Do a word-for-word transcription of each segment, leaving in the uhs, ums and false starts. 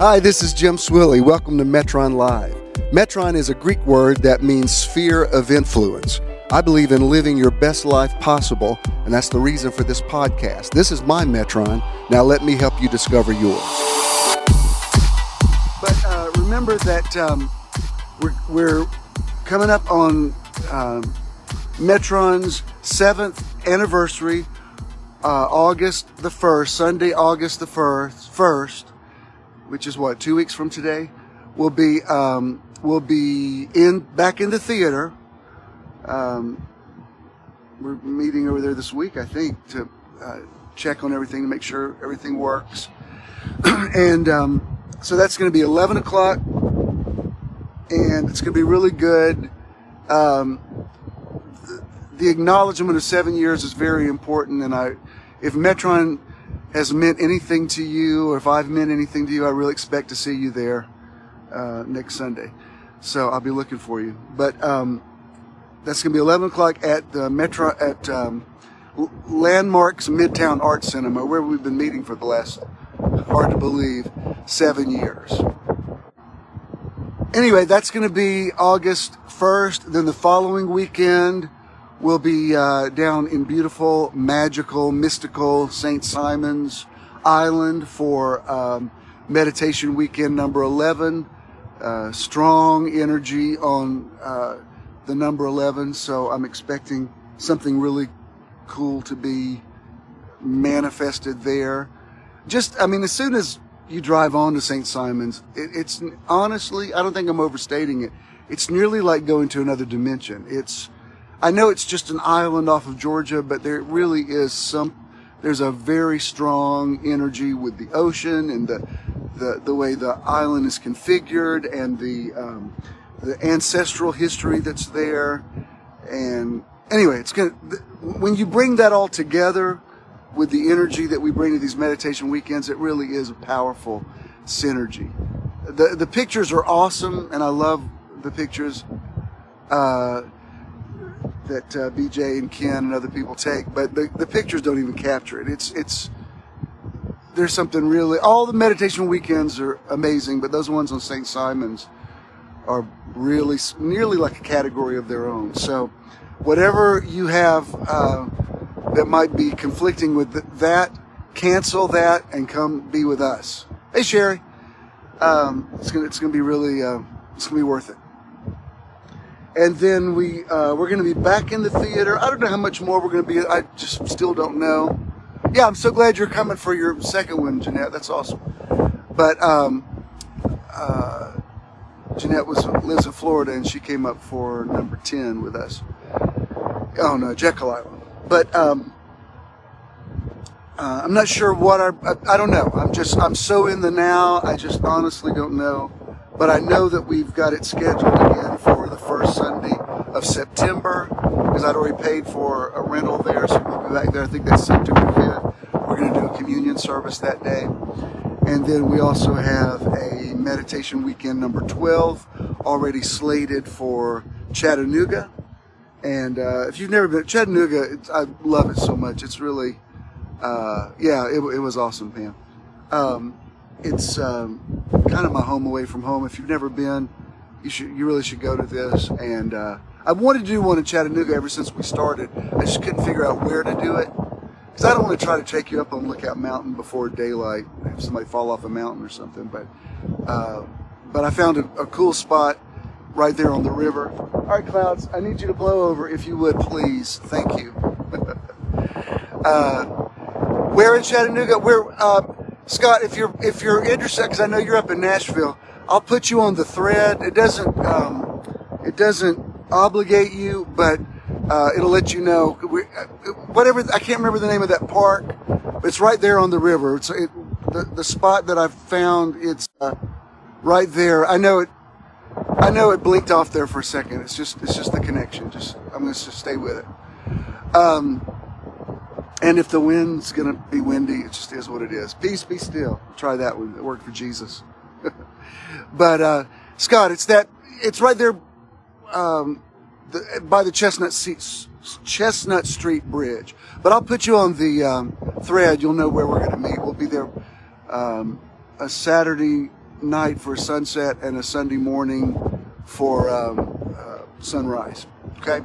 Hi, this is Jim Swilly. Welcome to Metron Live. Metron is a Greek word that means sphere of influence. I believe in living your best life possible, and that's the reason for this podcast. This is my Metron. Now let me help you discover yours. But uh, remember that um, we're, we're coming up on um, Metron's seventh anniversary, uh, August the first, Sunday, August the first, which is what, two weeks from today, we'll be um, we'll be in back in the theater. Um, we're meeting over there this week, I think, to uh, check on everything, to make sure everything works. and um, so that's going to be eleven o'clock, and it's going to be really good. Um, the, the acknowledgement of seven years is very important, and I, if Metron has meant anything to you, or if I've meant anything to you, I really expect to see you there uh, next Sunday. So I'll be looking for you. But um, that's going to be eleven o'clock at the Metro at um, Landmarks Midtown Art Cinema, where we've been meeting for the last, hard to believe, seven years. Anyway, that's going to be August first. Then the following weekend, we'll be uh, down in beautiful, magical, mystical Saint Simon's Island for um, Meditation Weekend number eleven. Uh, strong energy on uh, the number eleven, so I'm expecting something really cool to be manifested there. Just, I mean, as soon as you drive on to Saint Simon's, it, it's honestly, I don't think I'm overstating it. It's nearly like going to another dimension. It's I know it's just an island off of Georgia, but there really is some, there's a very strong energy with the ocean and the the, the way the island is configured and the um, the ancestral history that's there. And anyway, it's gonna, when you bring that all together with the energy that we bring to these meditation weekends, it really is a powerful synergy. The, the pictures are awesome, and I love the pictures. Uh, that uh, B J and Ken and other people take, but the, the pictures don't even capture it. It's, it's, there's something really, all the meditation weekends are amazing, but those ones on Saint Simon's are really, nearly like a category of their own. So whatever you have uh, that might be conflicting with that, cancel that and come be with us. Hey, Sherry. Um, it's gonna, it's gonna be really, uh, it's gonna be worth it. And then we, uh, we're going to be back in the theater. I don't know how much more we're going to be. I just still don't know. Yeah, I'm so glad you're coming for your second one, Jeanette. That's awesome. But um, uh, Jeanette was lives in Florida, and she came up for number ten with us. Oh, no, Jekyll Island. But um, uh, I'm not sure what our, I, I don't know. I'm just, I'm so in the now. I just honestly don't know. But I know that we've got it scheduled again for the first Sunday of September, because I'd already paid for a rental there, so we'll be back there. I think that's September fifth. We're going to do a communion service that day. And then we also have a meditation weekend number twelve already slated for Chattanooga. And uh, if you've never been to Chattanooga, it's, I love it so much. It's really, uh, yeah, it, it was awesome, Pam. Um, It's um, kind of my home away from home. If you've never been, you should, you really should go to this. And uh, I wanted to do one in Chattanooga ever since we started. I just couldn't figure out where to do it, because I don't want to try to take you up on Lookout Mountain before daylight, have somebody fall off a mountain or something. But uh, but I found a, a cool spot right there on the river. All right, Clouds, I need you to blow over if you would, please. Thank you. uh, where in Chattanooga? Where? Uh, Scott, if you're if you're interested, because I know you're up in Nashville, I'll put you on the thread. It doesn't um, it doesn't obligate you, but uh, it'll let you know. We, whatever, I can't remember the name of that park, but it's right there on the river. It's it, the the spot that I've found. It's uh, right there. I know it. I know it blinked off there for a second. It's just it's just the connection. Just I'm going to just stay with it. Um. And if the wind's going to be windy, it just is what it is. Peace, be still. Try that one. It worked for Jesus. But, uh, Scott, it's that, it's right there, um, the, by the Chestnut, Chestnut Street Bridge. But I'll put you on the, um, thread. You'll know where we're going to meet. We'll be there, um, a Saturday, night for sunset and a Sunday morning for um, uh, sunrise. Okay,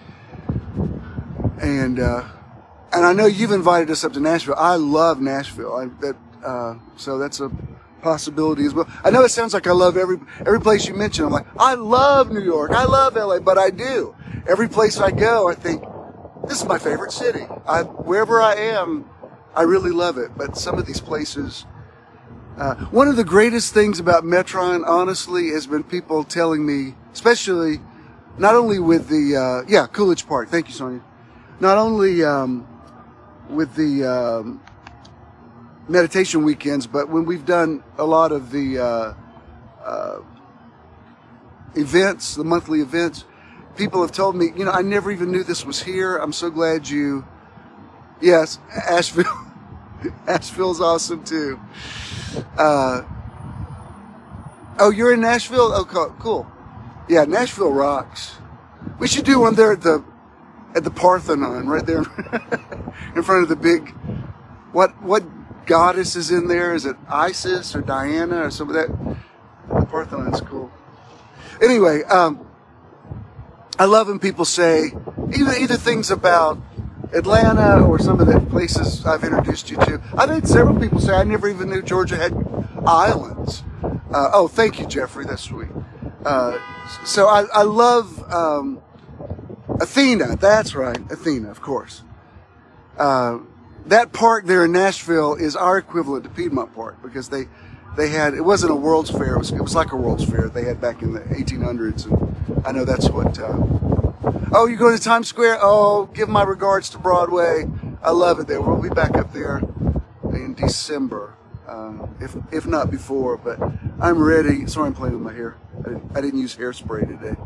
and uh, and I know you've invited us up to Nashville. I love Nashville. I, that uh, so that's a possibility as well. I know it sounds like I love every every place you mention. I'm like, I love New York. I love L A, but I do. Every place I go, I think this is my favorite city. I, wherever I am, I really love it. But some of these places. Uh, one of the greatest things about Metron, honestly, has been people telling me, especially, not only with the, uh, yeah, Coolidge Park. Thank you, Sonia. Not only um, with the um, meditation weekends, but when we've done a lot of the uh, uh, events, the monthly events, people have told me, you know, I never even knew this was here. I'm so glad you, yes, Asheville. Asheville's awesome too. Uh, oh, you're in Nashville? Oh, cool. Yeah, Nashville rocks. We should do one there at the at the Parthenon, right there in front of the big. What what goddess is in there? Is it Isis or Diana or some of that? The Parthenon's cool. Anyway, um, I love when people say either either things about Atlanta or some of the places I've introduced you to. I've had several people say I never even knew Georgia had islands. Uh, oh, thank you, Jeffrey. That's sweet. Uh, so I, I love um, Athena. That's right, Athena, of course. Uh, that park there in Nashville is our equivalent to Piedmont Park because they they had, it wasn't a World's Fair. It was, it was like a World's Fair they had back in the eighteen hundreds. And I know that's what... Uh, Oh, you're going to Times Square? Oh, give my regards to Broadway. I love it there. We'll be back up there in December, uh, if if not before. But I'm ready. Sorry, I'm playing with my hair. I didn't, I didn't use hairspray today.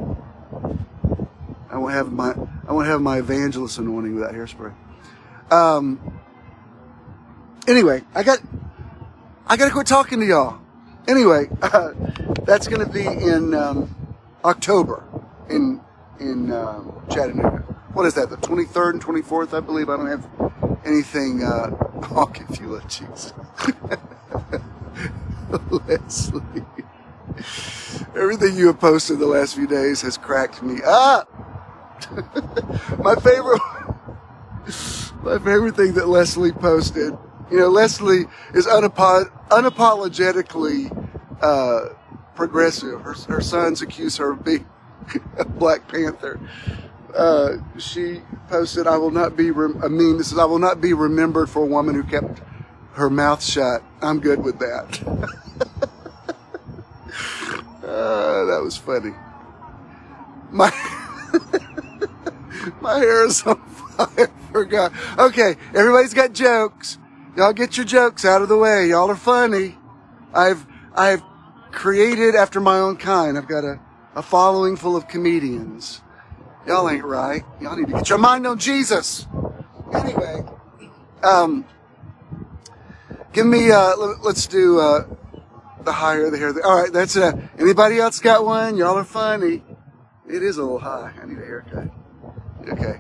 I won't have my I won't have my evangelist anointing without hairspray. Um. Anyway, I got I got to quit talking to y'all. Anyway, uh, that's going to be in um, October in. in um, Chattanooga. What is that, the twenty-third and twenty-fourth, I believe? I don't have anything, uh, I'll give you a Jesus. Leslie. Everything you have posted the last few days has cracked me up. my favorite, my favorite thing that Leslie posted, you know, Leslie is unapo- unapologetically uh, progressive. Her, her sons accuse her of being Black Panther. Uh, she posted, I will not be, rem- I mean, this is, I will not be remembered for a woman who kept her mouth shut. I'm good with that. uh, that was funny. My, my hair is on fire. Forgot. Okay, everybody's got jokes. Y'all get your jokes out of the way. Y'all are funny. I've, I've created after my own kind. I've got a, a following full of comedians. Y'all ain't right. Y'all need to get your mind on Jesus. Anyway, um, give me, uh, let's do, uh, the higher the hair. All right, that's it. Anybody else got one? Y'all are funny. It is a little high. I need a haircut. Okay.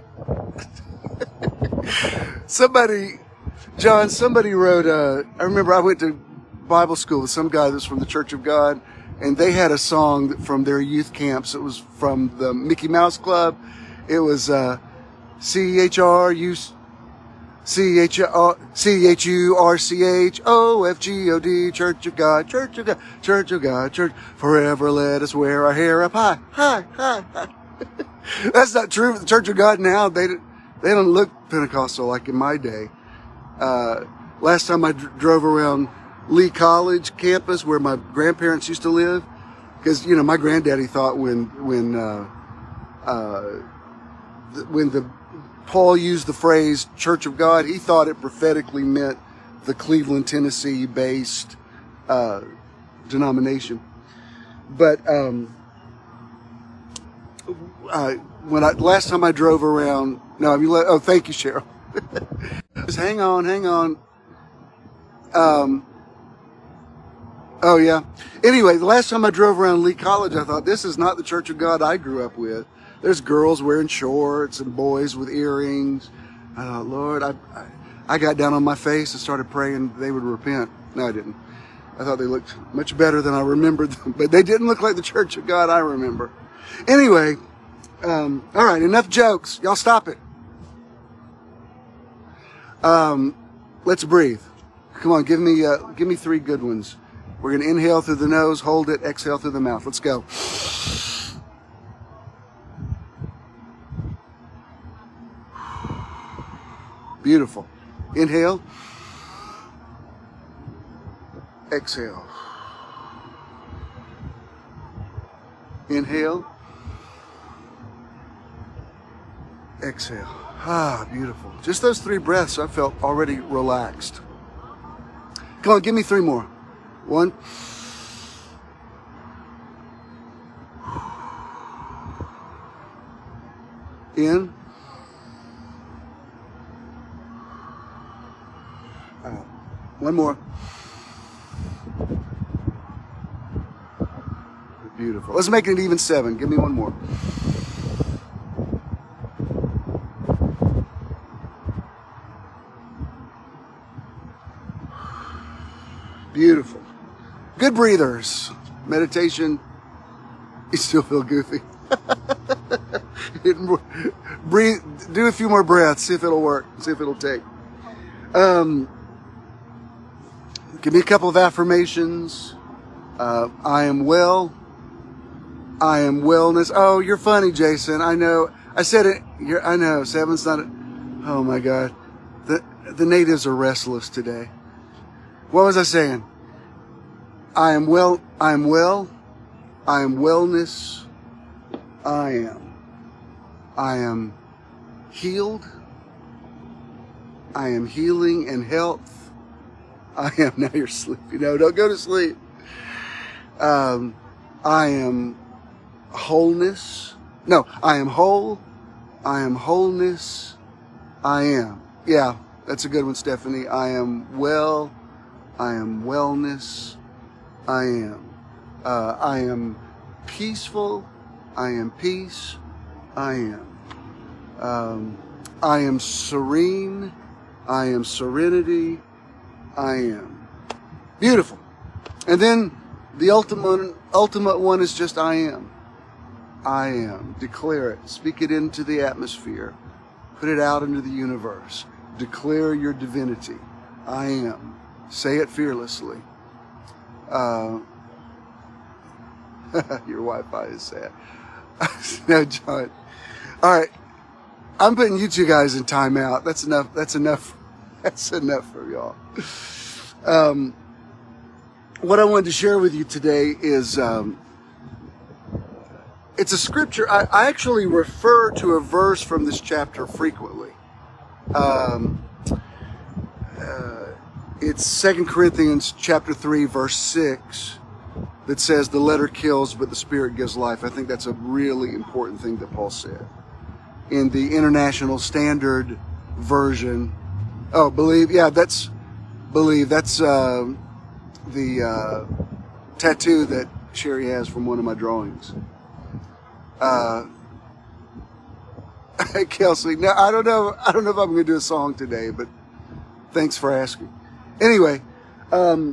somebody, John, somebody wrote, uh, I remember I went to Bible school with some guy that's from the Church of God. And they had a song from their youth camps. It was from the Mickey Mouse Club. It was uh, C H R U C H R C H U R C H O F G O D, Church of God, Church of God, Church of God, Church. Forever let us wear our hair up high, high, high, high. That's not true. The Church of God now, they they don't look Pentecostal like in my day. Uh, last time I d- drove around Lee College campus where my grandparents used to live, because you know my granddaddy thought when when uh, uh, th- when the Paul used the phrase Church of God, he thought it prophetically meant the Cleveland, Tennessee based uh, denomination. But um, uh, when I last time I drove around, no, I mean, oh, thank you, Cheryl. Just hang on, hang on. Um. Oh, yeah. Anyway, the last time I drove around Lee College, I thought, this is not the Church of God I grew up with. There's girls wearing shorts and boys with earrings. I thought, Lord, I, I, I got down on my face and started praying they would repent. No, I didn't. I thought they looked much better than I remembered them, but they didn't look like the Church of God I remember. Anyway, um, all right, enough jokes. Y'all stop it. Um, let's breathe. Come on, give me, uh, give me three good ones. We're going to inhale through the nose, hold it, exhale through the mouth. Let's go. Beautiful. Inhale. Exhale. Inhale. Exhale. Ah, beautiful. Just those three breaths, I felt already relaxed. Come on, give me three more. One. In. Out. One more. Beautiful. Let's make it even seven. Give me one more. Beautiful. Good breathers. Meditation. You still feel goofy. Breathe. Do a few more breaths. See if it'll work. See if it'll take. Um, give me a couple of affirmations. Uh, I am well. I am wellness. Oh, you're funny, Jason. I know. I said it. You're, I know. Seven's not. A, oh my God. The the natives are restless today. What was I saying? I am well. I am well. I am wellness. I am. I am healed. I am healing and health. I am. Now you're sleepy. No, don't go to sleep. Um, I am wholeness. No, I am whole. I am wholeness. I am. Yeah, that's a good one, Stephanie. I am well. I am wellness. I am. Uh, I am peaceful. I am peace. I am. Um, I am serene. I am serenity. I am. Beautiful. And then the ultimate, ultimate one is just I am. I am. Declare it. Speak it into the atmosphere. Put it out into the universe. Declare your divinity. I am. Say it fearlessly. Uh, your Wi-Fi is sad. No, John. All right. I'm putting you two guys in timeout. That's enough. That's enough. That's enough for y'all. Um, what I wanted to share with you today is, um, it's a scripture. I, I actually refer to a verse from this chapter frequently. Um, uh, it's Second Corinthians chapter three, verse six, that says the letter kills, but the spirit gives life. I think that's a really important thing that Paul said. In the International Standard Version, oh, believe, yeah, that's, believe, that's uh, the uh, tattoo that Sherry has from one of my drawings. Uh, Kelsey, no, I don't know. I don't know if I'm going to do a song today, but thanks for asking. Anyway, um,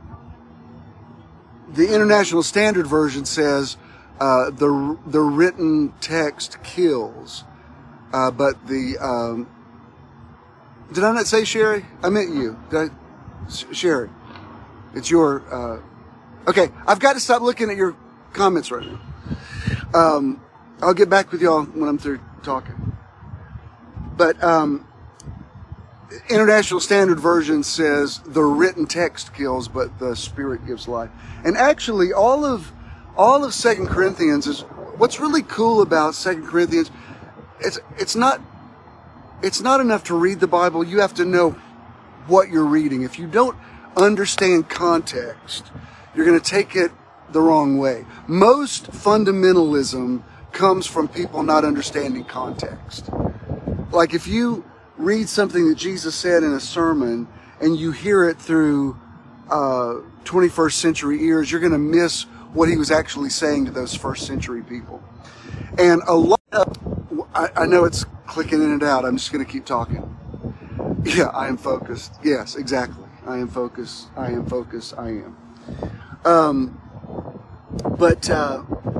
the International Standard Version says uh, the the written text kills, uh, but the um, did I not say Sherry? I meant you. Did I, Sherry? It's your. Uh, okay, I've got to stop looking at your comments right now. Um, I'll get back with y'all when I'm through talking. But um, International Standard Version says the written text kills, but the Spirit gives life. And actually, all of all of Second Corinthians is what's really cool about Second Corinthians. It's it's not it's not enough to read the Bible. You have to know what you're reading. If you don't understand context, you're going to take it the wrong way. Most fundamentalism comes from people not understanding context. Like if you read something that Jesus said in a sermon and you hear it through uh, twenty-first century ears, you're going to miss what he was actually saying to those first century people. And a lot of, I, I know it's clicking in and out. I'm just going to keep talking. Yeah, I am focused. Yes, exactly. I am focused. I am focused. I am. Um, but uh,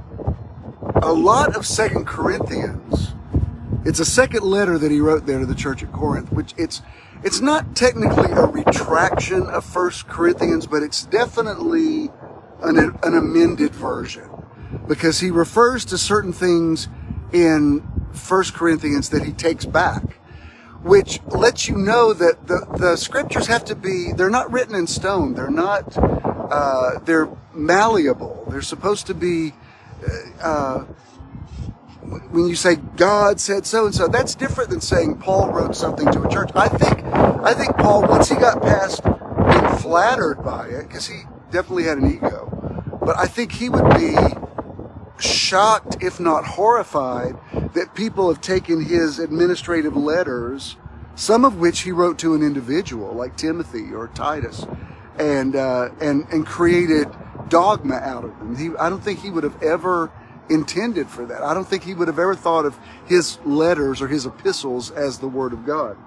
a lot of Second Corinthians, it's a second letter that he wrote there to the church at Corinth, which it's it's not technically a retraction of First Corinthians, but it's definitely an, an amended version, because he refers to certain things in First Corinthians that he takes back, which lets you know that the, the scriptures have to be, they're not written in stone. They're not, uh, they're malleable. They're supposed to be, uh, when you say God said so and so, that's different than saying Paul wrote something to a church. I think, I think Paul, once he got past being flattered by it, because he definitely had an ego, but I think he would be shocked, if not horrified, that people have taken his administrative letters, some of which he wrote to an individual like Timothy or Titus, and uh, and and created dogma out of them. He, I don't think he would have ever intended for that. I don't think he would have ever thought of his letters or his epistles as the Word of God.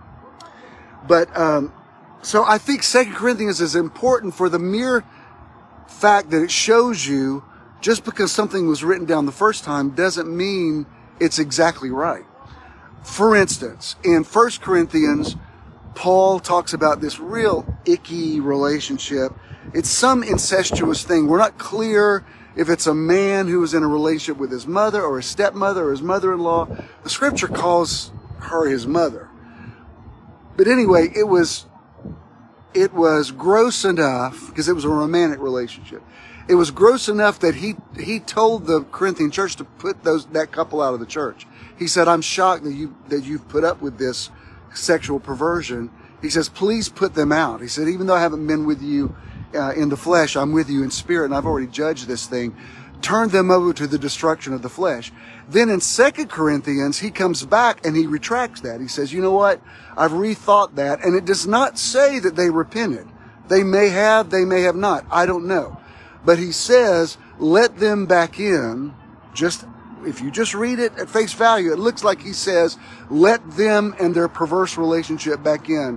But um, so I think Second Corinthians is important for the mere fact that it shows you, just because something was written down the first time doesn't mean it's exactly right. For instance, in First Corinthians, Paul talks about this real icky relationship. It's some incestuous thing. We're not clear if it's a man who was in a relationship with his mother or his stepmother or his mother-in-law. The scripture calls her his mother. But anyway, it was, it was gross enough, because it was a romantic relationship. It was gross enough that he he told the Corinthian church to put those that couple out of the church. He said, "I'm shocked that you that you've put up with this sexual perversion." He says, "Please put them out." He said, "Even though I haven't been with you uh, in the flesh, I'm with you in spirit, and I've already judged this thing. Turn them over to the destruction of the flesh." Then in Second Corinthians, he comes back and he retracts that. He says, "You know what? I've rethought that," and it does not say that they repented. They may have, they may have not. I don't know. But he says, let them back in. Just, if you just read it at face value, it looks like he says, let them and their perverse relationship back in,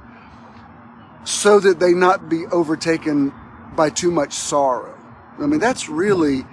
so that they not be overtaken by too much sorrow. I mean, that's really,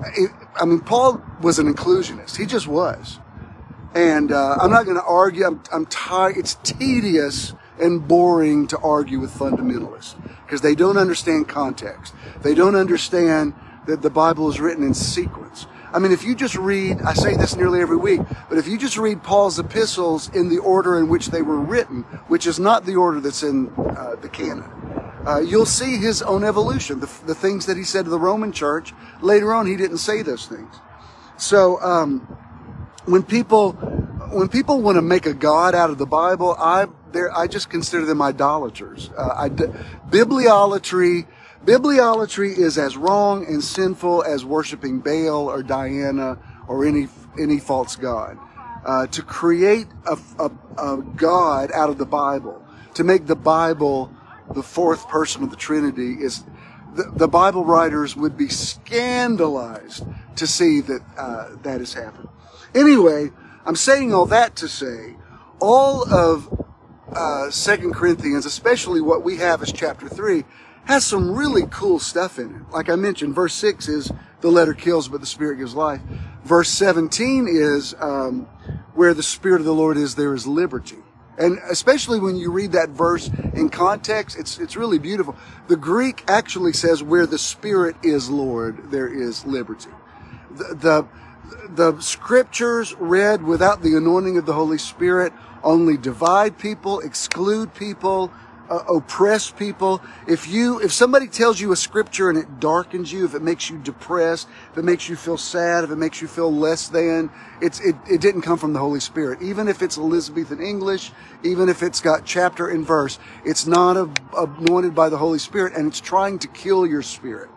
I mean, Paul was an inclusionist. He just was. And uh, I'm not going to argue. I'm, I'm tired. It's tedious and boring to argue with fundamentalists, because they don't understand context. They don't understand that the Bible is written in sequence. I mean, if you just read, I say this nearly every week, but if you just read Paul's epistles in the order in which they were written, which is not the order that's in uh, the canon, uh, you'll see his own evolution. The, the things that he said to the Roman church, later on he didn't say those things. So um, when people when people want to make a God out of the Bible, I There, I just consider them idolaters. Uh, I, bibliolatry, bibliolatry is as wrong and sinful as worshiping Baal or Diana or any any false god. Uh, to create a, a, a God out of the Bible, to make the Bible the fourth person of the Trinity, is the, the Bible writers would be scandalized to see that uh, that has happened. Anyway, I'm saying all that to say, all of Uh, Second Corinthians, especially what we have as chapter three, has some really cool stuff in it. Like I mentioned, verse six is the letter kills, but the Spirit gives life. Verse seventeen is um, where the Spirit of the Lord is, there is liberty. And especially when you read that verse in context, it's it's really beautiful. The Greek actually says, where the Spirit is Lord, there is liberty. The, the, the scriptures read without the anointing of the Holy Spirit only divide people, exclude people, uh, oppress people. If you, if somebody tells you a scripture and it darkens you, if it makes you depressed, if it makes you feel sad, if it makes you feel less than, it's, it, it didn't come from the Holy Spirit. Even if it's Elizabethan English, even if it's got chapter and verse, it's not a, anointed by the Holy Spirit, and it's trying to kill your spirit.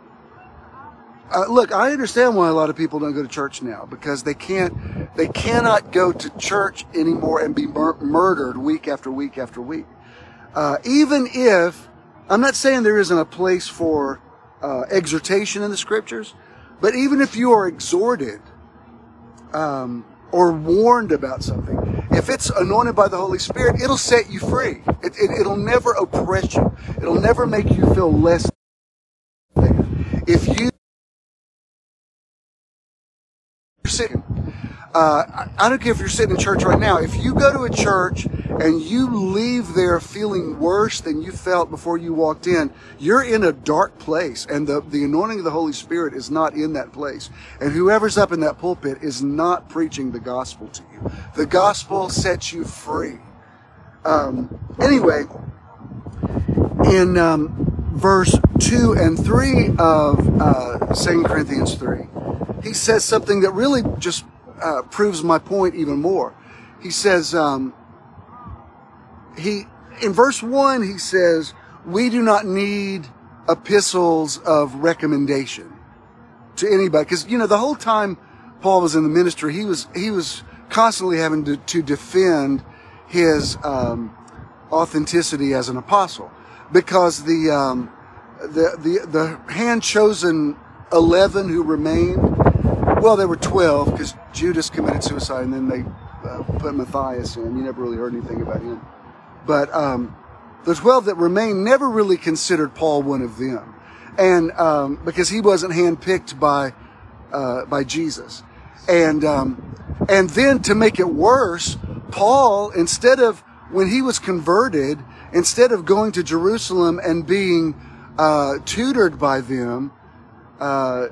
Uh, look, I understand why a lot of people don't go to church now, because they can't, they cannot go to church anymore and be mur- murdered week after week after week. Uh, even if, I'm not saying there isn't a place for uh, exhortation in the scriptures, but even if you are exhorted um, or warned about something, if it's anointed by the Holy Spirit, it'll set you free. It, it, it'll never oppress you. It'll never make you feel less than. If you sitting, uh, I don't care if you're sitting in church right now. If you go to a church and you leave there feeling worse than you felt before you walked in, you're in a dark place, and the, the anointing of the Holy Spirit is not in that place. And whoever's up in that pulpit is not preaching the gospel to you. The gospel sets you free. Um, anyway, in um, verse two and three of uh, Second Corinthians three, he says something that really just uh, proves my point even more. He says, um, he in verse one, he says, we do not need epistles of recommendation to anybody. Because, you know, the whole time Paul was in the ministry, he was he was constantly having to, to defend his um, authenticity as an apostle. Because the um, the the the hand-chosen eleven who remained, well, there were twelve, because Judas committed suicide, and then they uh, put Matthias in. You never really heard anything about him. But um, the twelve that remained never really considered Paul one of them, and um, because he wasn't handpicked by uh, by Jesus, and um, and then to make it worse, Paul, instead of when he was converted, instead of going to Jerusalem and being uh, tutored by them, uh,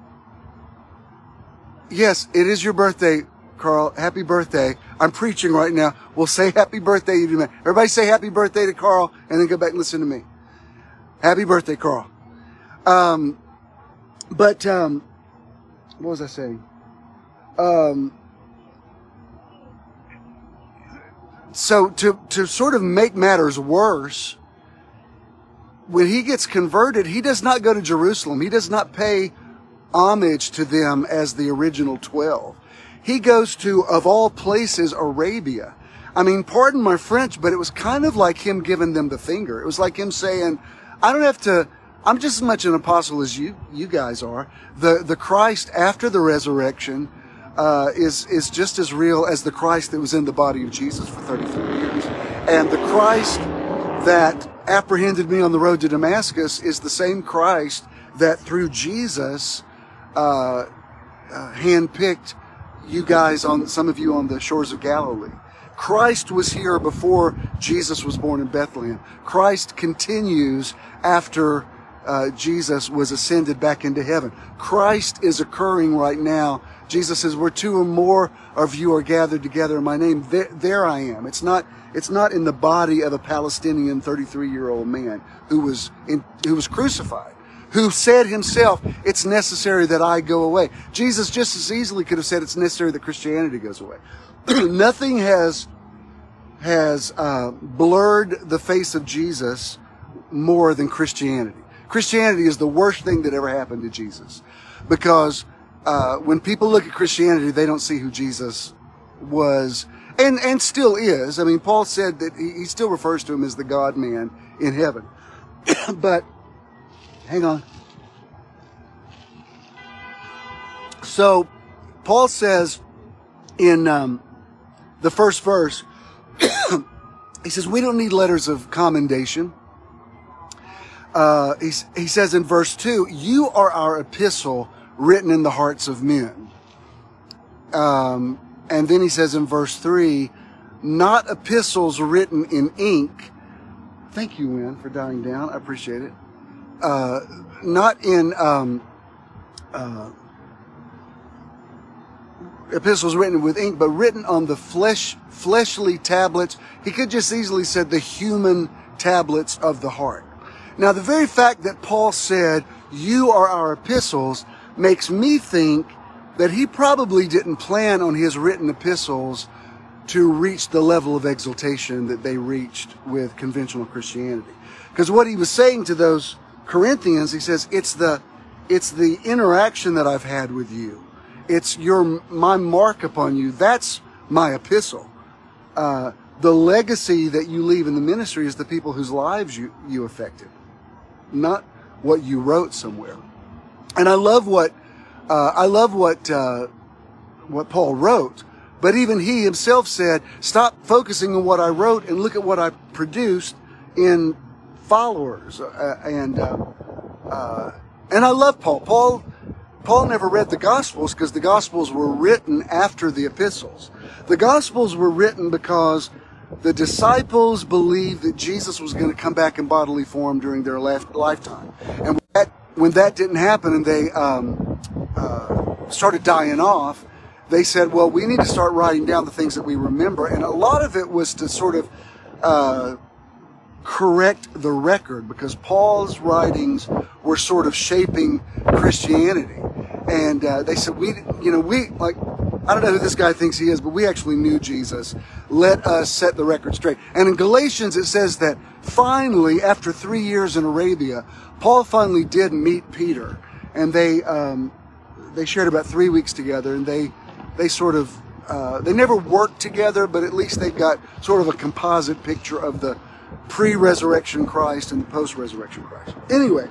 yes, it is your birthday, Carl. Happy birthday. I'm preaching right now. We'll say happy birthday. Everybody say happy birthday to Carl, and then go back and listen to me. Happy birthday, Carl. Um, but, um, what was I saying? Um, so to, to sort of make matters worse, when he gets converted, he does not go to Jerusalem. He does not pay homage to them as the original twelve. He goes to, of all places, Arabia. I mean, pardon my French, but it was kind of like him giving them the finger. It was like him saying, I don't have to, I'm just as much an apostle as you, you guys are. The, the Christ after the resurrection, uh, is, is just as real as the Christ that was in the body of Jesus for thirty-three years. And the Christ that apprehended me on the road to Damascus is the same Christ that through Jesus, uh, uh handpicked you guys, on some of you on the shores of Galilee. Christ was here before Jesus was born in Bethlehem. Christ continues after uh, Jesus was ascended back into heaven. Christ is occurring right now. Jesus says, where two or more of you are gathered together in my name, there, there I am. It's not, it's not in the body of a Palestinian thirty-three-year-old man who was in, who was crucified, who said himself, it's necessary that I go away. Jesus just as easily could have said it's necessary that Christianity goes away. Nothing has has uh, blurred the face of Jesus more than Christianity. Christianity is the worst thing that ever happened to Jesus. Because uh, when people look at Christianity, they don't see who Jesus was and, and still is. I mean, Paul said that he, he still refers to him as the God-man in heaven. But hang on. So, Paul says in um, the first verse, he says, we don't need letters of commendation. Uh, he, he says in verse two, you are our epistle written in the hearts of men. Um, and then he says in verse three, not epistles written in ink. Thank you, Wynn, for dying down. I appreciate it. Uh, not in um, uh, epistles written with ink, but written on the flesh, fleshly tablets. He could just easily said the human tablets of the heart. Now, the very fact that Paul said, you are our epistles, makes me think that he probably didn't plan on his written epistles to reach the level of exaltation that they reached with conventional Christianity. Because what he was saying to those Corinthians, he says, it's the, it's the interaction that I've had with you. It's your, my mark upon you. That's my epistle. Uh, the legacy that you leave in the ministry is the people whose lives you, you affected, not what you wrote somewhere. And I love what, uh, I love what, uh, what Paul wrote, but even he himself said, stop focusing on what I wrote and look at what I produced in followers, uh, and, uh, uh, And I love Paul. Paul, Paul never read the Gospels because the Gospels were written after the epistles. The Gospels were written because the disciples believed that Jesus was going to come back in bodily form during their lifetime. And when that, when that didn't happen and they um, uh, started dying off, they said, well, we need to start writing down the things that we remember. And a lot of it was to sort of uh, correct the record, because Paul's writings were sort of shaping Christianity. And uh, they said, we, you know, we, like, I don't know who this guy thinks he is, but we actually knew Jesus. Let us set the record straight. And in Galatians, it says that finally, after three years in Arabia, Paul finally did meet Peter. And they um, they shared about three weeks together, and they they sort of, uh, they never worked together, but at least they got sort of a composite picture of the pre-resurrection Christ and the post-resurrection Christ. Anyway,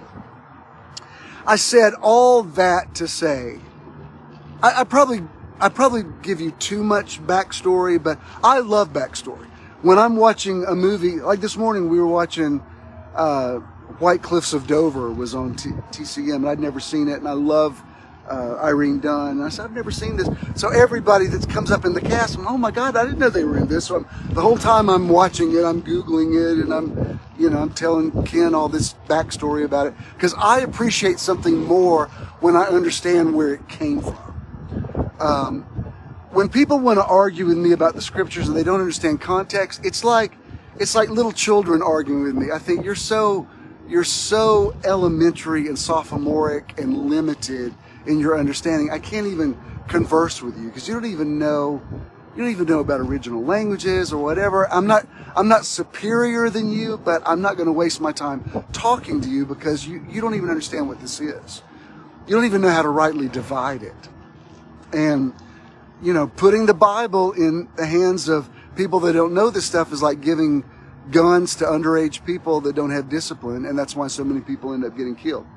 I said all that to say, I, I probably I probably give you too much backstory, but I love backstory. When I'm watching a movie, like this morning we were watching uh, White Cliffs of Dover was on T- TCM, and I'd never seen it, and I love uh, Irene Dunn. And I said, I've never seen this. So everybody that comes up in the cast, I'm, oh my God, I didn't know they were in this. So I'm, the whole time I'm watching it, I'm Googling it, and I'm, you know, I'm telling Ken all this backstory about it, because I appreciate something more when I understand where it came from. Um, when people want to argue with me about the scriptures and they don't understand context, it's like, it's like little children arguing with me. I think you're so, you're so elementary and sophomoric and limited in your understanding. I can't even converse with you because you don't even know, you don't even know about original languages or whatever. I'm not, I'm not superior than you, but I'm not going to waste my time talking to you because you, you don't even understand what this is. You don't even know how to rightly divide it. And, you know, putting the Bible in the hands of people that don't know this stuff is like giving guns to underage people that don't have discipline, and that's why so many people end up getting killed.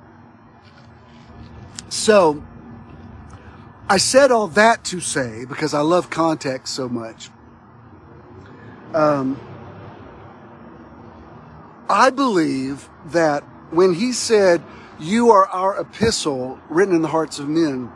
So, I said all that to say, because I love context so much, um, I believe that when he said, you are our epistle written in the hearts of men,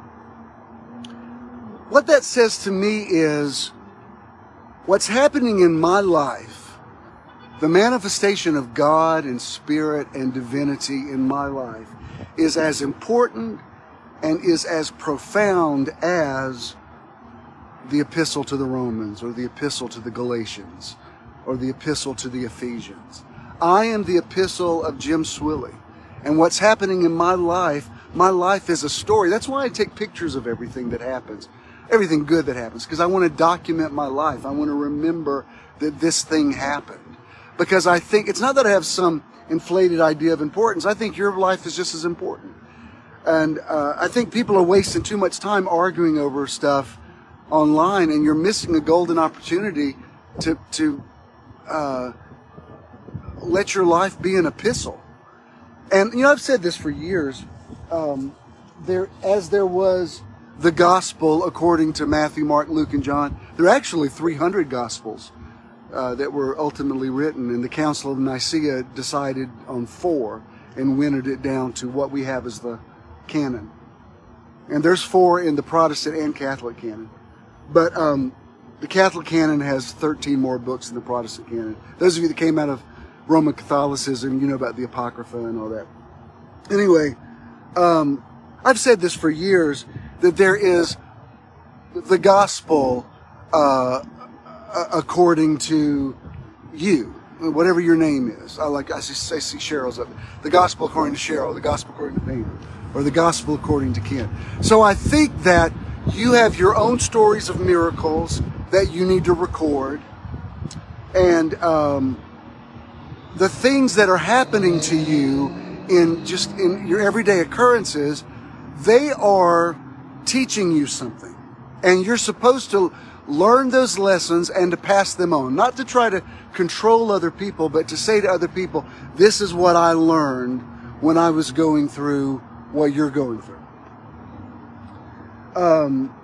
what that says to me is what's happening in my life, the manifestation of God and Spirit and divinity in my life is as important and is as profound as the epistle to the Romans or the epistle to the Galatians or the epistle to the Ephesians. I am the epistle of Jim Swilley. And what's happening in my life, my life is a story. That's why I take pictures of everything that happens. Everything good that happens, because I want to document my life. I want to remember that this thing happened. Because I think, it's not that I have some inflated idea of importance. I think your life is just as important. And uh, I think people are wasting too much time arguing over stuff online, and you're missing a golden opportunity to, to uh, let your life be an epistle. And, you know, I've said this for years. Um, there, as there was the gospel according to Matthew, Mark, Luke, and John. There are actually three hundred gospels uh, that were ultimately written, and the Council of Nicaea decided on four and winnowed it down to what we have as the canon. And there's four in the Protestant and Catholic canon. But um, the Catholic canon has thirteen more books than the Protestant canon. Those of you that came out of Roman Catholicism, you know about the Apocrypha and all that. Anyway, um, I've said this for years, that there is the gospel uh, according to you, whatever your name is. I like I see, I see Cheryl's up there. The gospel according to Cheryl, the gospel according to Payne, or the gospel according to Ken. So I think that you have your own stories of miracles that you need to record, and um, the things that are happening to you in just in your everyday occurrences, they are teaching you something, and you're supposed to learn those lessons and to pass them on, not to try to control other people, but to say to other people, this is what I learned when I was going through what you're going through. Um,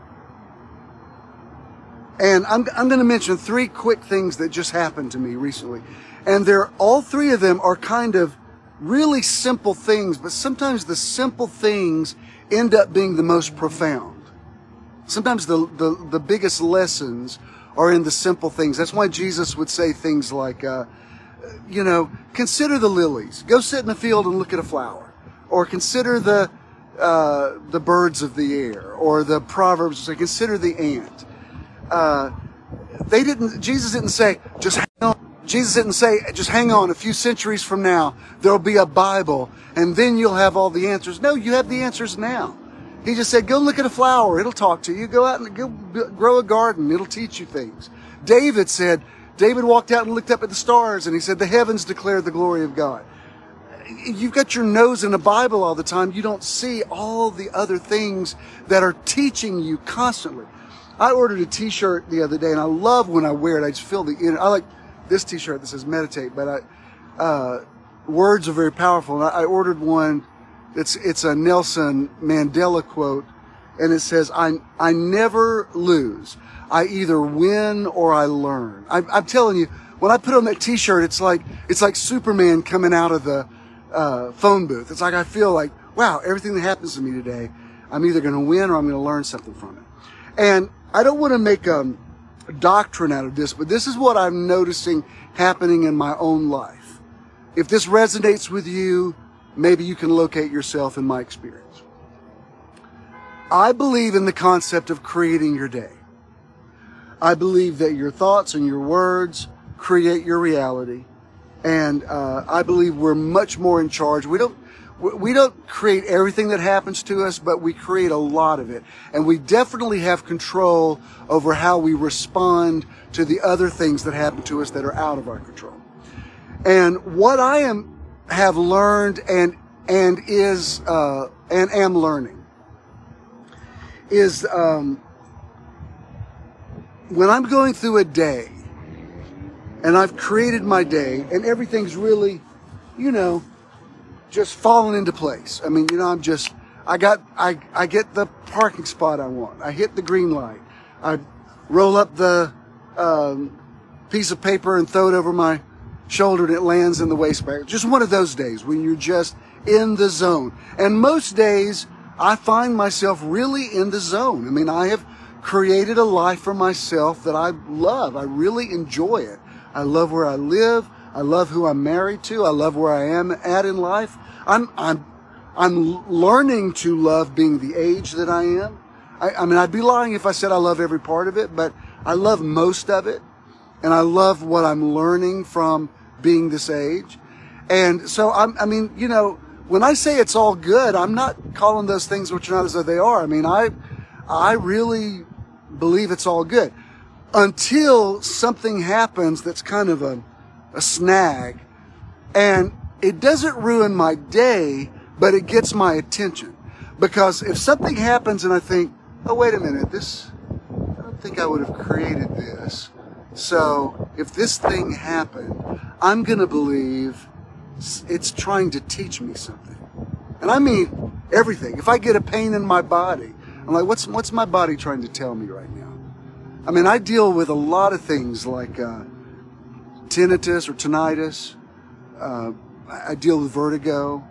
and I'm, I'm going to mention three quick things that just happened to me recently, and they're all three of them are kind of really simple things, but sometimes the simple things end up being the most profound. Sometimes the, the, the biggest lessons are in the simple things. That's why Jesus would say things like, uh, you know, consider the lilies. Go sit in a field and look at a flower. Or consider the uh, the birds of the air. Or the Proverbs say, consider the ant. Uh, they didn't. Jesus didn't say just hang on. Jesus didn't say just hang on. A few centuries from now, there'll be a Bible, and then you'll have all the answers. No, you have the answers now. He just said, go look at a flower. It'll talk to you. Go out and go grow a garden. It'll teach you things. David said, David walked out and looked up at the stars, and he said, the heavens declare the glory of God. You've got your nose in the Bible all the time. You don't see all the other things that are teaching you constantly. I ordered a t-shirt the other day, and I love when I wear it. I just feel the inner. I like this t-shirt that says meditate, but I, uh, words are very powerful. And I, I ordered one. It's, it's a Nelson Mandela quote, and it says, I, I never lose. I either win or I learn. I, I'm telling you, when I put on that t-shirt, it's like, it's like Superman coming out of the, uh, phone booth. It's like, I feel like, wow, everything that happens to me today, I'm either going to win or I'm going to learn something from it. And I don't want to make a doctrine out of this, but this is what I'm noticing happening in my own life. If this resonates with you, maybe you can locate yourself in my experience. I believe in the concept of creating your day. I believe that your thoughts and your words create your reality. And uh, I believe we're much more in charge. We don't we don't create everything that happens to us, but we create a lot of it. And we definitely have control over how we respond to the other things that happen to us that are out of our control. And what I am have learned and and is uh, and am learning is um, when I'm going through a day and I've created my day and everything's really, you know, just falling into place. I mean, you know, I'm just I got I I get the parking spot I want. I hit the green light. I roll up the um, piece of paper and throw it over my shoulder and it lands in the wastebasket. Just one of those days when you're just in the zone. And most days I find myself really in the zone. I mean, I have created a life for myself that I love. I really enjoy it. I love where I live. I love who I'm married to. I love where I am at in life. I'm I'm I'm learning to love being the age that I am. I, I mean, I'd be lying if I said I love every part of it, but I love most of it. And I love what I'm learning from being this age. And so, I'm, I mean, you know, when I say it's all good, I'm not calling those things which are not as though they are. I mean, I, I really believe it's all good until something happens that's kind of a, a snag, and it doesn't ruin my day, but it gets my attention. Because if something happens and I think, oh, wait a minute, this, I don't think I would have created this. So if this thing happened, I'm going to believe it's trying to teach me something. And I mean everything. If I get a pain in my body, I'm like, what's what's my body trying to tell me right now? I mean, I deal with a lot of things like uh, tinnitus or tinnitus. Uh, I deal with vertigo.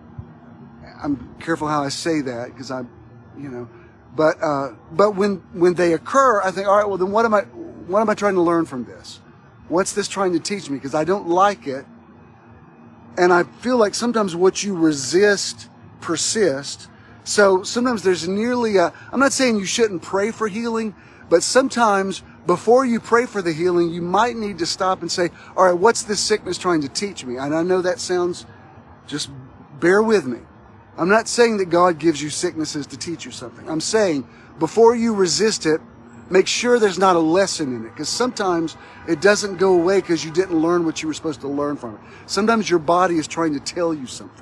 I'm careful how I say that because I, you know, but uh, but when when they occur, I think, all right, well then what am I? What am I trying to learn from this? What's this trying to teach me? Because I don't like it. And I feel like sometimes what you resist persists. So sometimes there's nearly a, I'm not saying you shouldn't pray for healing, but sometimes before you pray for the healing, you might need to stop and say, all right, what's this sickness trying to teach me? And I know that sounds, just bear with me. I'm not saying that God gives you sicknesses to teach you something. I'm saying before you resist it, make sure there's not a lesson in it, because sometimes it doesn't go away because you didn't learn what you were supposed to learn from it. Sometimes your body is trying to tell you something.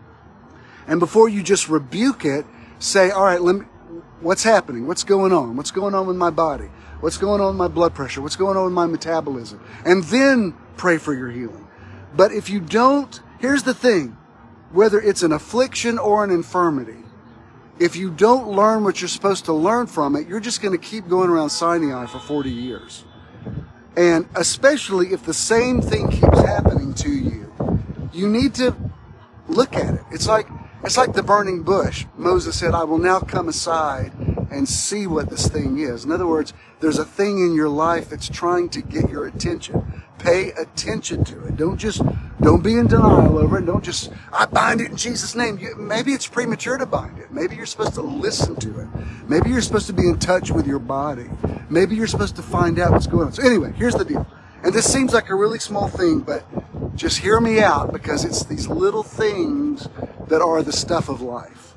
And before you just rebuke it, say, all right, let me, what's happening? What's going on? What's going on with my body? What's going on with my blood pressure? What's going on with my metabolism? And then pray for your healing. But if you don't, here's the thing, whether it's an affliction or an infirmity, if you don't learn what you're supposed to learn from it, you're just going to keep going around Sinai for forty years. And especially if the same thing keeps happening to you, you need to look at it. It's like, it's like the burning bush. Moses said, I will now come aside and see what this thing is. In other words, there's a thing in your life that's trying to get your attention. Pay attention to it. Don't just, don't be in denial over it. Don't just, I bind it in Jesus' name. You, maybe it's premature to bind it. Maybe you're supposed to listen to it. Maybe you're supposed to be in touch with your body. Maybe you're supposed to find out what's going on. So anyway, here's the deal. And this seems like a really small thing, but just hear me out, because it's these little things that are the stuff of life.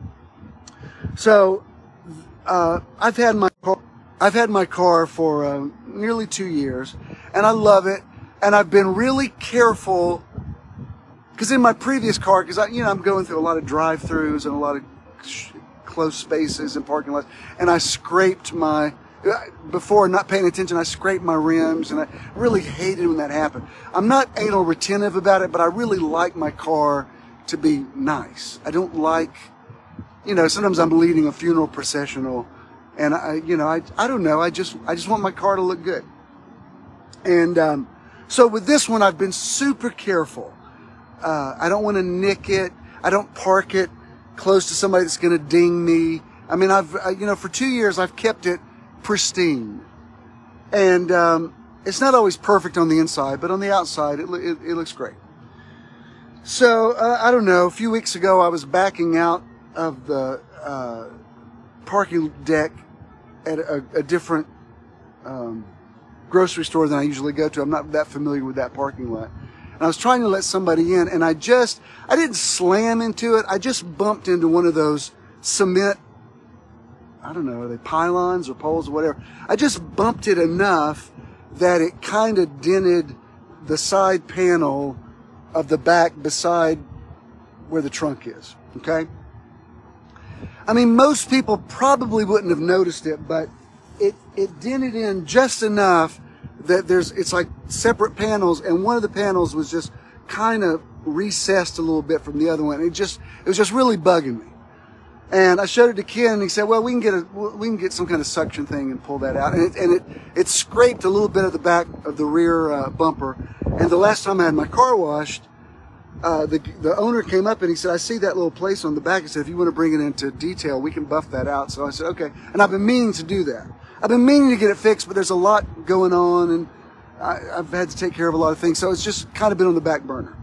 So, uh, I've had my car, I've had my car for uh, nearly two years, and I love it. And I've been really careful, because in my previous car, because I, you know, I'm going through a lot of drive-throughs and a lot of sh- close spaces and parking lots, and I scraped my. Before not paying attention, I scraped my rims, and I really hated when that happened. I'm not anal retentive about it, but I really like my car to be nice. I don't like, you know, sometimes I'm leading a funeral processional, and I, you know, I, I don't know. I just, I just want my car to look good. And um, so with this one, I've been super careful. Uh, I don't want to nick it. I don't park it close to somebody that's going to ding me. I mean, I've, uh, you know, for two years I've kept it pristine, and um, it's not always perfect on the inside, but on the outside it, it, it looks great. So uh, I don't know, a few weeks ago I was backing out of the uh, parking deck at a, a different um, grocery store than I usually go to. I'm not that familiar with that parking lot, and I was trying to let somebody in, and I just I didn't slam into it. I just bumped into one of those cement, I don't know, are they pylons or poles or whatever. I just bumped it enough that it kind of dented the side panel of the back beside where the trunk is, okay? I mean, most people probably wouldn't have noticed it, but it, it dented in just enough that there's, it's like separate panels, and one of the panels was just kind of recessed a little bit from the other one. It just, it was just really bugging me. And I showed it to Ken, and he said, well, we can get a, we can get some kind of suction thing and pull that out. And it, and it, it scraped a little bit of the back of the rear uh, bumper. And the last time I had my car washed, uh, the, the owner came up and he said, I see that little place on the back. He said, if you want to bring it into detail, we can buff that out. So I said, okay. And I've been meaning to do that. I've been meaning to get it fixed, but there's a lot going on, and I, I've had to take care of a lot of things. So it's just kind of been on the back burner.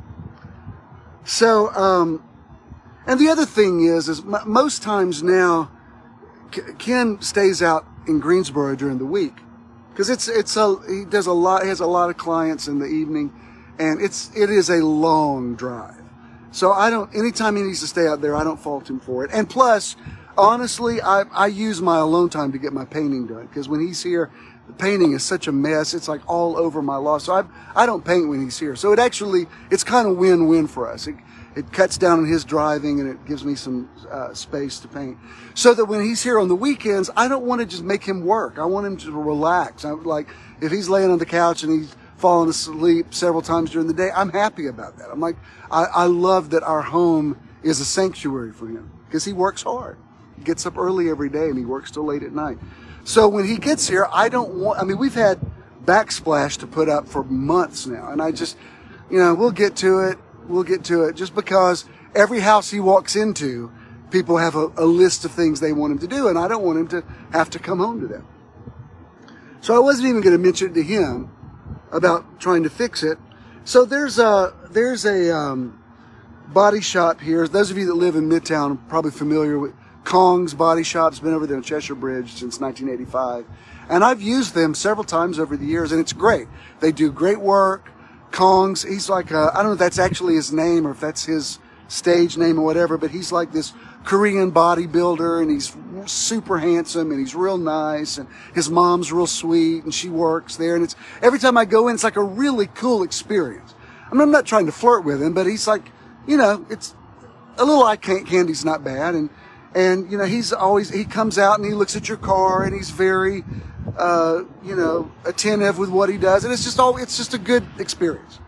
So, um, and the other thing is, is m- most times now, Ken stays out in Greensboro during the week, because it's it's a he does a lot. He has a lot of clients in the evening, and it's it is a long drive. So I don't. Anytime he needs to stay out there, I don't fault him for it. And plus, honestly, I I use my alone time to get my painting done, because when he's here, the painting is such a mess. It's like all over my loft. So I I don't paint when he's here. So it actually it's kind of win-win for us. It, It cuts down on his driving, and it gives me some uh, space to paint. So that when he's here on the weekends, I don't want to just make him work. I want him to relax. I like, if he's laying on the couch and he's falling asleep several times during the day, I'm happy about that. I'm like, I, I love that our home is a sanctuary for him, because he works hard. He gets up early every day, and he works till late at night. So when he gets here, I don't want, I mean, we've had backsplash to put up for months now, and I just, you know, we'll get to it. We'll get to it, just because every house he walks into, people have a, a list of things they want him to do, and I don't want him to have to come home to them. So I wasn't even going to mention it to him about trying to fix it. So there's a, there's a um, body shop here. Those of you that live in Midtown are probably familiar with Kong's Body Shop. It's been over there on Cheshire Bridge since nineteen eighty-five. And I've used them several times over the years, and it's great. They do great work. Kong's, he's like, a, I don't know if that's actually his name or if that's his stage name or whatever, but he's like this Korean bodybuilder, and he's super handsome, and he's real nice, and his mom's real sweet, and she works there, and it's, every time I go in, it's like a really cool experience. I mean, I'm not trying to flirt with him, but he's like, you know, it's, a little eye candy's not bad, and, and, you know, he's always, he comes out and he looks at your car, and he's very, uh, you know, attentive with what he does. And it's just all, it's just a good experience.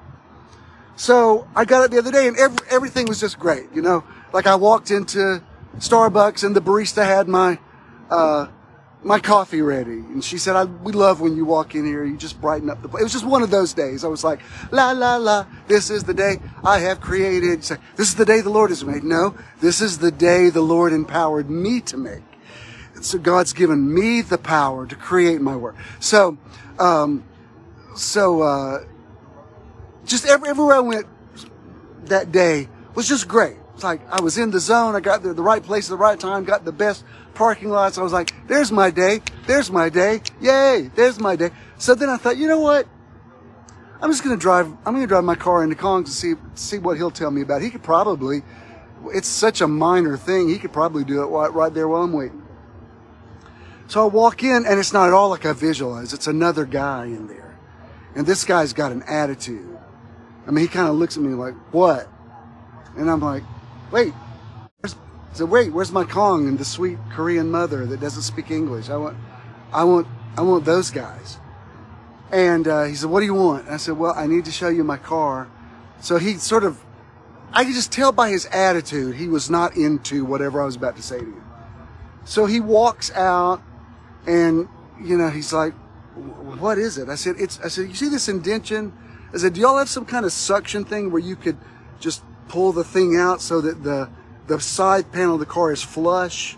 So I got it the other day, and every, everything was just great. You know, like I walked into Starbucks, and the barista had my, uh, my coffee ready. And she said, I, we love when you walk in here. You just brighten up the place. It was just one of those days. I was like, la, la, la. This is the day I have created. Say, this is the day the Lord has made. No, this is the day the Lord empowered me to make. So God's given me the power to create my work. So, um, so, uh, just every, everywhere I went that day was just great. It's like I was in the zone. I got there the right place at the right time, got the best parking lots. I was like, there's my day. There's my day. Yay. There's my day. So then I thought, you know what? I'm just going to drive, I'm going to drive my car into Kong's and see, see what he'll tell me about. He could probably, it's such a minor thing. He could probably do it right, right there while I'm waiting. So I walk in and it's not at all like I visualized. It's another guy in there. And this guy's got an attitude. I mean, he kind of looks at me like, what? And I'm like, wait. So wait, where's my Kong and the sweet Korean mother that doesn't speak English? I want, I want, I want those guys. And uh, he said, what do you want? And I said, well, I need to show you my car. So he sort of, I could just tell by his attitude, he was not into whatever I was about to say to him. So he walks out and, you know, he's like, what is it? I said, it's, I said, you see this indention? I said, do y'all have some kind of suction thing where you could just pull the thing out so that the, the side panel of the car is flush?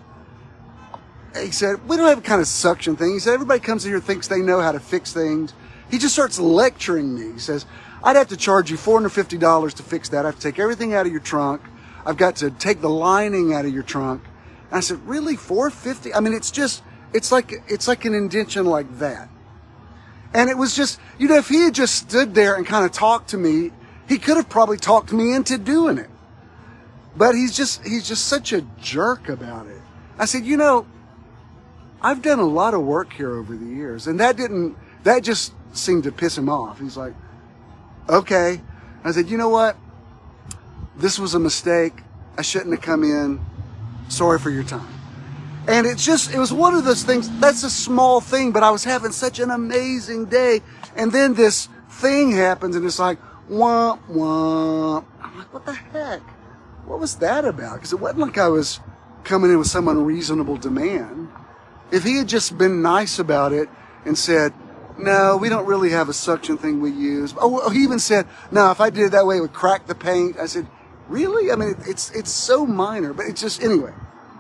He said, we don't have a kind of suction thing. He said, everybody comes in here thinks they know how to fix things. He just starts lecturing me. He says, I'd have to charge you four hundred fifty dollars to fix that. I have to take everything out of your trunk. I've got to take the lining out of your trunk. And I said, really, four hundred fifty dollars? I mean, it's just, it's like, it's like an indention like that. And it was just, you know, if he had just stood there and kind of talked to me, he could have probably talked me into doing it. But he's just, he's just such a jerk about it. I said, you know, I've done a lot of work here over the years, and that didn't, that just seemed to piss him off. He's like, okay. I said, you know what? This was a mistake. I shouldn't have come in. Sorry for your time. And it's just, it was one of those things, that's a small thing, but I was having such an amazing day. And then this thing happens and it's like, womp, womp. I'm like, what the heck? What was that about? Because it wasn't like I was coming in with some unreasonable demand. If he had just been nice about it and said, no, we don't really have a suction thing we use. Oh, he even said, no, if I did it that way, it would crack the paint. I said, really? I mean, it, it's, it's so minor, but it's just, anyway.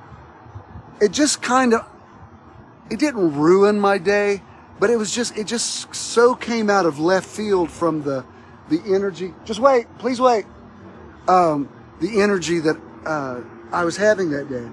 It just kind of, it didn't ruin my day, but it was just, it just so came out of left field from the, the energy. Just wait, please wait. Um, the energy that uh, I was having that day.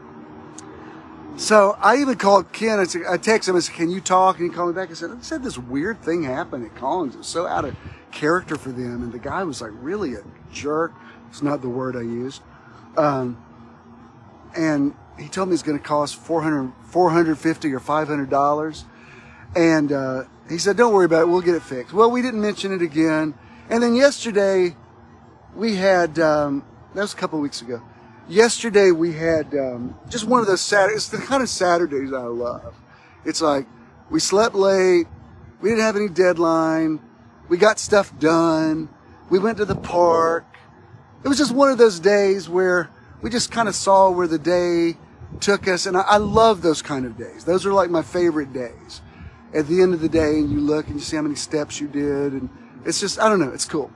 So I even called Ken. I, said, I texted him. I said, can you talk? And he called me back. I said, I said this weird thing happened at Kong's. It was so out of character for them. And the guy was like really a jerk. It's not the word I used. Um, and he told me it's going to cost four hundred, four hundred fifty or five hundred dollars. And uh, he said, don't worry about it. We'll get it fixed. Well, we didn't mention it again. And then yesterday we had, um, that was a couple of weeks ago. Yesterday we had um, just one of those Saturdays, the kind of Saturdays I love. It's like we slept late. We didn't have any deadline. We got stuff done. We went to the park. It was just one of those days where we just kind of saw where the day took us. And I, I love those kind of days. Those are like my favorite days. At the end of the day, and you look and you see how many steps you did. And it's just, I don't know, it's cool.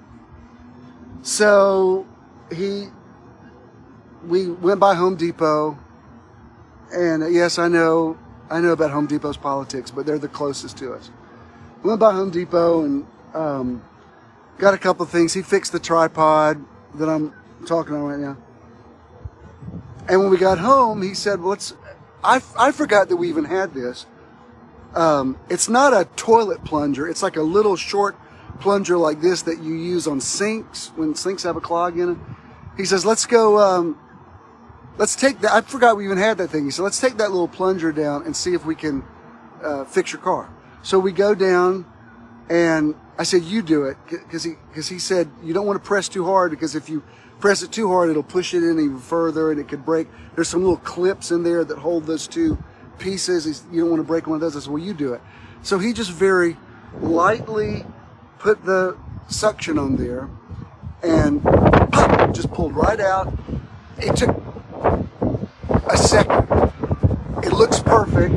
So he, we went by Home Depot. And uh, yes, I know, I know about Home Depot's politics, but they're the closest to us. We went by Home Depot and um, got a couple of things. He fixed the tripod that I'm talking on right now. And when we got home, he said, well, let's, I, I forgot that we even had this. Um, it's not a toilet plunger. It's like a little short plunger like this that you use on sinks when sinks have a clog in it. He says, let's go, um, let's take that. I forgot we even had that thing. He said, let's take that little plunger down and see if we can uh, fix your car. So we go down and I said, you do it. Because he, because he said, you don't want to press too hard because if you press it too hard, it'll push it in even further and it could break. There's some little clips in there that hold those two pieces. He's, you don't want to break one of those. I said, well, you do it. So he just very lightly put the suction on there and pop, just pulled right out. It took a second. It looks perfect. It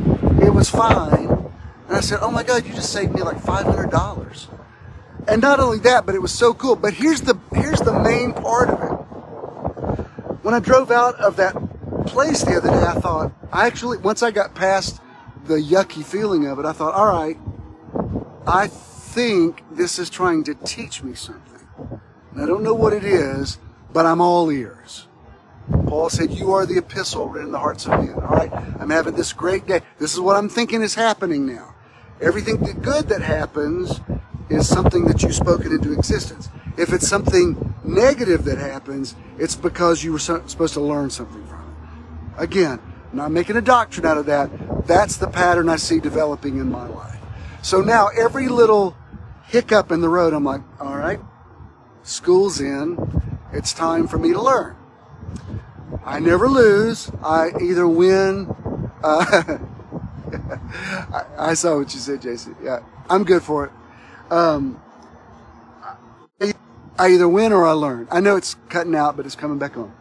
it was fine. And I said, oh my God, you just saved me like five hundred dollars. And not only that, but it was so cool. But here's the here's the main part of it. When I drove out of that place the other day, I thought, I actually, once I got past the yucky feeling of it, I thought, all right, I think this is trying to teach me something. And I don't know what it is, but I'm all ears. Paul said, you are the epistle written in the hearts of men. All right, I'm having this great day. This is what I'm thinking is happening now. Everything good that happens is something that you've spoken into existence. If it's something negative that happens, it's because you were so, supposed to learn something from it. Again, I'm not making a doctrine out of that. That's the pattern I see developing in my life. So now every little hiccup in the road, I'm like, all right, school's in. It's time for me to learn. I never lose. I either win. Uh, I, I saw what you said, Jason. Yeah, I'm good for it. Um, I, I either win or I learn. I know it's cutting out, but it's coming back on.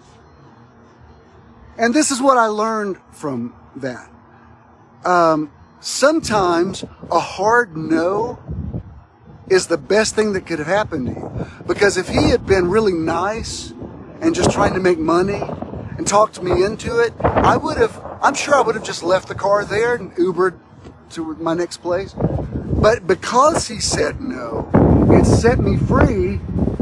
And this is what I learned from that. Um, sometimes a hard no is the best thing that could have happened to you. Because if he had been really nice and just trying to make money and talked me into it, I would have, I'm sure I would have just left the car there and Ubered to my next place. But because he said no, it set me free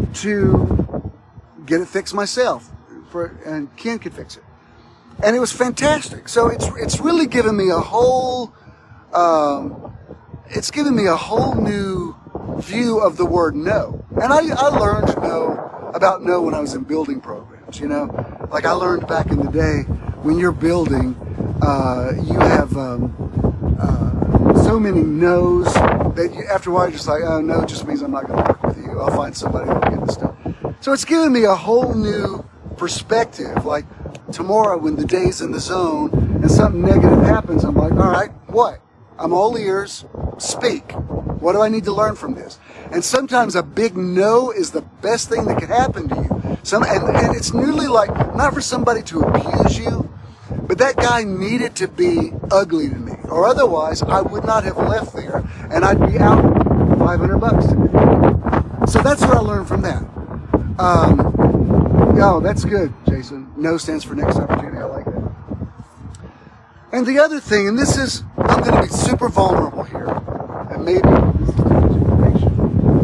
to get it fixed myself. For, and Ken could fix it. And it was fantastic. So it's it's really given me a whole, um, it's given me a whole new view of the word no. And I, I learned no about no when I was in building programs, you know. Like I learned back in the day, when you're building, uh, you have um, uh, so many no's that you, after a while you're just like, oh, no just means I'm not going to work with you. I'll find somebody who'll get this done. So it's given me a whole new perspective. Like tomorrow when the day's in the zone and something negative happens, I'm like, all right, what? I'm all ears. Speak. What do I need to learn from this? And sometimes a big no is the best thing that can happen to you. Some, and, and it's nearly like, not for somebody to abuse you, but that guy needed to be ugly to me. Or otherwise, I would not have left there and I'd be out five hundred bucks today. So that's what I learned from that. Um, oh, that's good, Jason. No stands for next opportunity. I like that. And the other thing, and this is, I'm going to be super vulnerable here. And maybe this is too much information.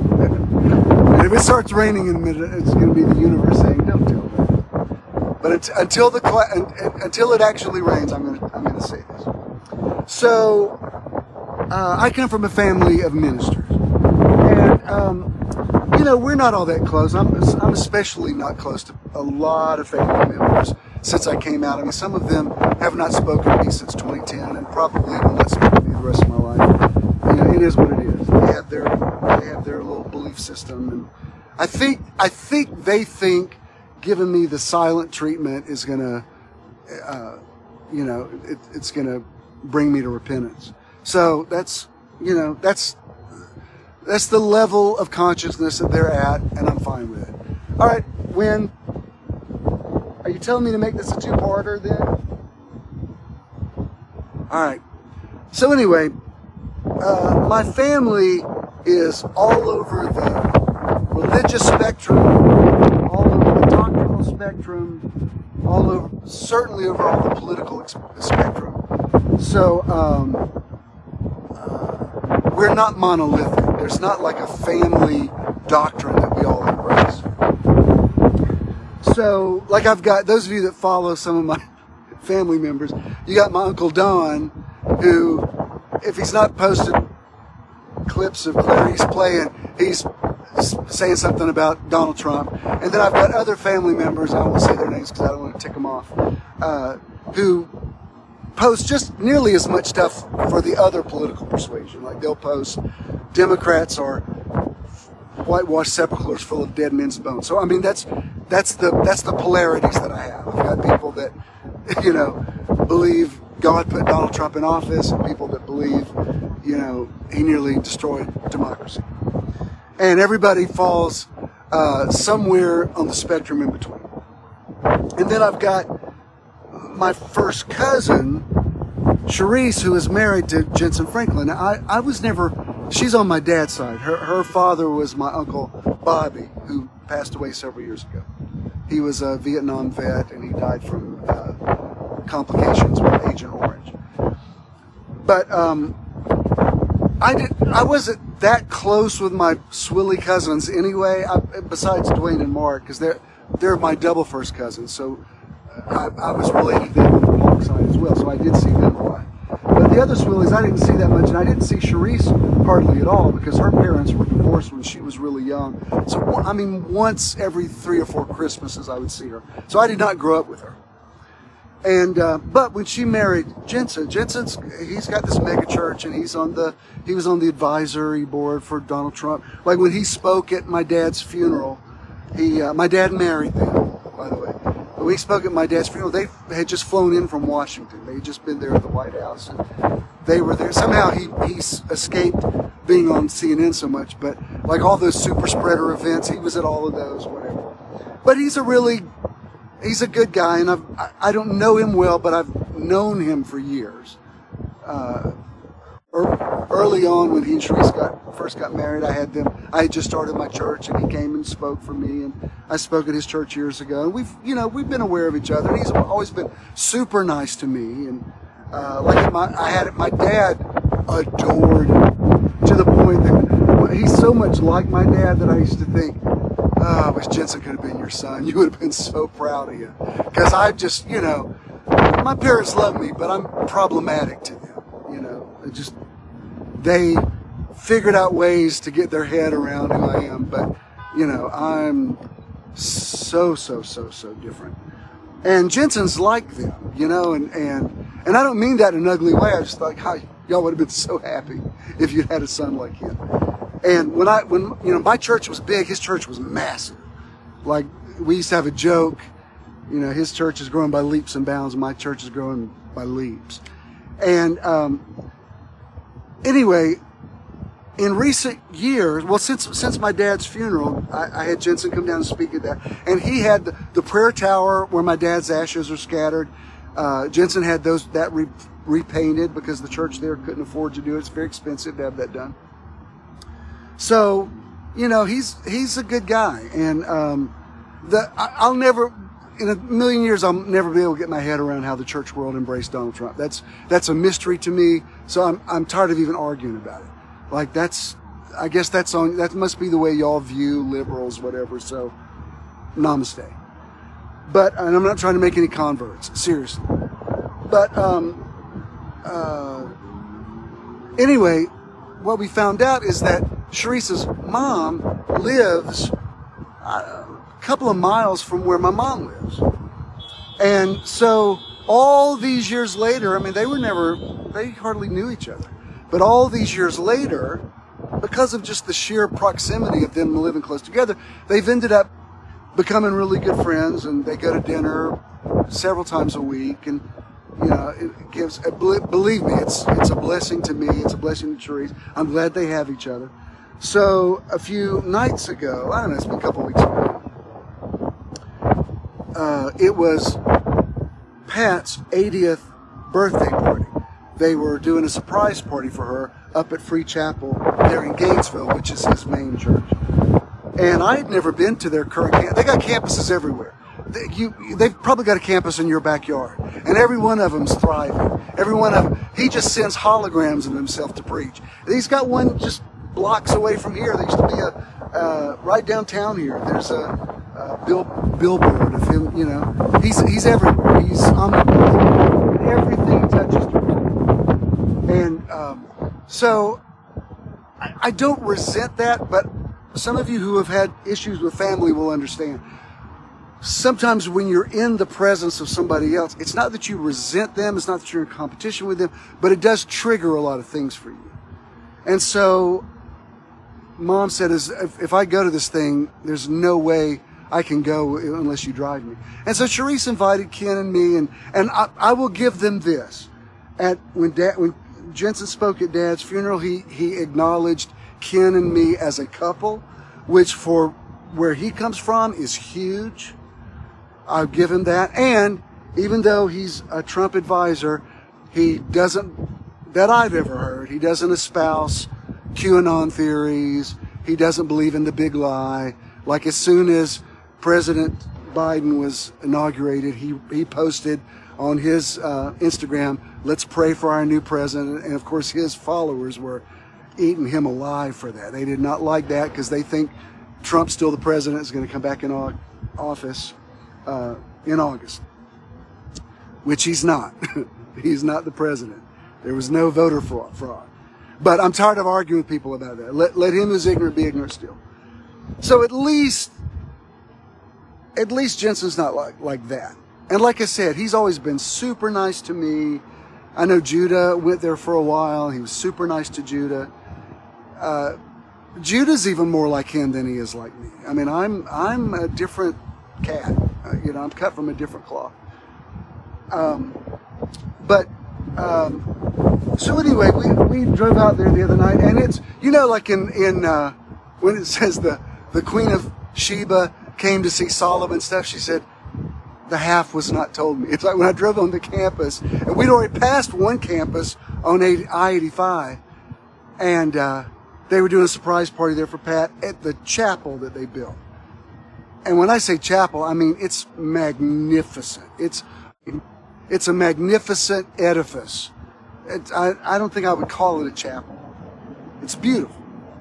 And if it starts raining in a minute, it's going to be the universe saying, don't tell me. But it's, until the until it actually rains, I'm going to I'm going to say this. So, uh, I come from a family of ministers, and um, you know we're not all that close. I'm I'm especially not close to a lot of family members since I came out. I mean, some of them have not spoken to me since twenty ten, and probably will not speak to me the rest of my life. You know, it is what it is. They have their they have their little belief system, and I think I think they think giving me the silent treatment is gonna, uh, you know, it, it's gonna bring me to repentance. So that's you know that's that's the level of consciousness that they're at, and I'm fine with it. All right, Win, are you telling me to make this a two-parter then? All right. So anyway. Uh, my family is all over the religious spectrum, all over the doctrinal spectrum, all over, certainly over all the political ex- spectrum. So, um, uh, we're not monolithic. There's not like a family doctrine that we all embrace. So, like I've got, those of you that follow some of my family members, you got my Uncle Don, who, if he's not posted clips of Clarice playing, he's saying something about Donald Trump. And then I've got other family members, I won't say their names because I don't want to tick them off, uh, who post just nearly as much stuff for the other political persuasion. Like they'll post Democrats are whitewashed sepulchres full of dead men's bones. So I mean that's that's the that's the polarities that I have. I've got people that, you know, believe God put Donald Trump in office, and people that believe, you know, he nearly destroyed democracy. And everybody falls uh, somewhere on the spectrum in between. And then I've got my first cousin Sharice, who is married to Jensen Franklin, I, I was never, she's on my dad's side. Her, her father was my uncle Bobby, who passed away several years ago. He was a Vietnam vet, and he died from uh, complications with Agent Orange. But um, I did. I wasn't that close with my Swilly cousins anyway. I, besides Dwayne and Mark, because they're they're my double first cousins. So I, I was related to them on the Mark side as well. So I did see them a lot. But the other Swillies, I didn't see that much, and I didn't see Sharice hardly at all because her parents were divorced when she was really young. So I mean, once every three or four Christmases, I would see her. So I did not grow up with her. And uh, but when she married Jensen, Jensen's he's got this mega church, and he's on the he was on the advisory board for Donald Trump. Like when he spoke at my dad's funeral, he uh, my dad married them, by the way. When he spoke at my dad's funeral, they had just flown in from Washington. They had just been there at the White House, and they were there. Somehow he he escaped being on C N N so much, but like all those super spreader events, he was at all of those, whatever. But he's a really He's a good guy, and I've, I don't know him well, but I've known him for years. Uh, early on, when he and Sharice got, first got married, I had them. I had just started my church, and he came and spoke for me, and I spoke at his church years ago. And we've, you know, we've been aware of each other. And he's always been super nice to me, and uh, like my, I had my dad adored him to the point that he's so much like my dad that I used to think, oh, I wish Jensen could have been your son. You would have been so proud of him. Because I just, you know, my parents love me, but I'm problematic to them. You know, it just, they figured out ways to get their head around who I am. But, you know, I'm so, so, so, so different. And Jensen's like them, you know, and, and, and I don't mean that in an ugly way. I just thought, how y'all would have been so happy if you'd had a son like him. And when I, when, you know, my church was big, his church was massive. Like, we used to have a joke, you know, his church is growing by leaps and bounds, and my church is growing by leaps. And, um, anyway, in recent years, well, since, since my dad's funeral, I, I had Jensen come down and speak at that. And he had the, the prayer tower where my dad's ashes are scattered. Uh, Jensen had those, that re, repainted because the church there couldn't afford to do it. It's very expensive to have that done. So, you know, he's he's a good guy, and um, the I, I'll never, in a million years, I'll never be able to get my head around how the church world embraced Donald Trump. That's that's a mystery to me. So I'm I'm tired of even arguing about it. Like that's, I guess that's on. That must be the way y'all view liberals, whatever. So, namaste. But and I'm not trying to make any converts, seriously. But um, uh, anyway, what we found out is that Sharice's mom lives a couple of miles from where my mom lives. And so all these years later, I mean, they were never, they hardly knew each other. But all these years later, because of just the sheer proximity of them living close together, they've ended up becoming really good friends, and they go to dinner several times a week. And you know, it gives, believe me, it's it's a blessing to me. It's a blessing to Sharice. I'm glad they have each other. So a few nights ago, I don't know, it's been a couple weeks ago, uh, it was Pat's eightieth birthday party. They were doing a surprise party for her up at Free Chapel there in Gainesville, which is his main church. And I had never been to their current campus. They got campuses everywhere. They, you, they've probably got a campus in your backyard. And every one of them's thriving. Every one of them, he just sends holograms of himself to preach. He's got one just blocks away from here. There used to be a, uh, right downtown here, there's a, a bill, billboard of him, you know. He's he's everywhere. He's omnipresent. Everything touches him. And um, so, I, I don't resent that, but some of you who have had issues with family will understand. Sometimes when you're in the presence of somebody else, it's not that you resent them, it's not that you're in competition with them, but it does trigger a lot of things for you. And so, Mom said, if I go to this thing, there's no way I can go unless you drive me. And so Sharice invited Ken and me, and, and I, I will give them this. At when Dad, when Jensen spoke at Dad's funeral, he, he acknowledged Ken and me as a couple, which for where he comes from is huge. I'll give him that. And even though he's a Trump advisor, He doesn't, that I've ever heard, he doesn't espouse QAnon theories. He doesn't believe in the big lie. Like as soon as President Biden was inaugurated, he, he posted on his uh, Instagram, let's pray for our new president. And of course, his followers were eating him alive for that. They did not like that because they think Trump's still the president, is going to come back in office uh, in August, which he's not. He's not the president. There was no voter fraud. But I'm tired of arguing with people about that. Let, let him who's ignorant be ignorant still. So at least, at least Jensen's not like, like that. And like I said, he's always been super nice to me. I know Judah went there for a while. He was super nice to Judah. Uh, Judah's even more like him than he is like me. I mean, I'm I'm a different cat. Uh, you know, I'm cut from a different cloth. Um, but um, so anyway, we we drove out there the other night, and it's, you know, like in in uh, when it says the the Queen of Sheba came to see Solomon and stuff, she said, the half was not told me. It's like when I drove on the campus, and we'd already passed one campus on I eighty-five, and uh, they were doing a surprise party there for Pat at the chapel that they built. And when I say chapel, I mean it's magnificent. It's it's a magnificent edifice. It's, I, I don't think I would call it a chapel. It's beautiful.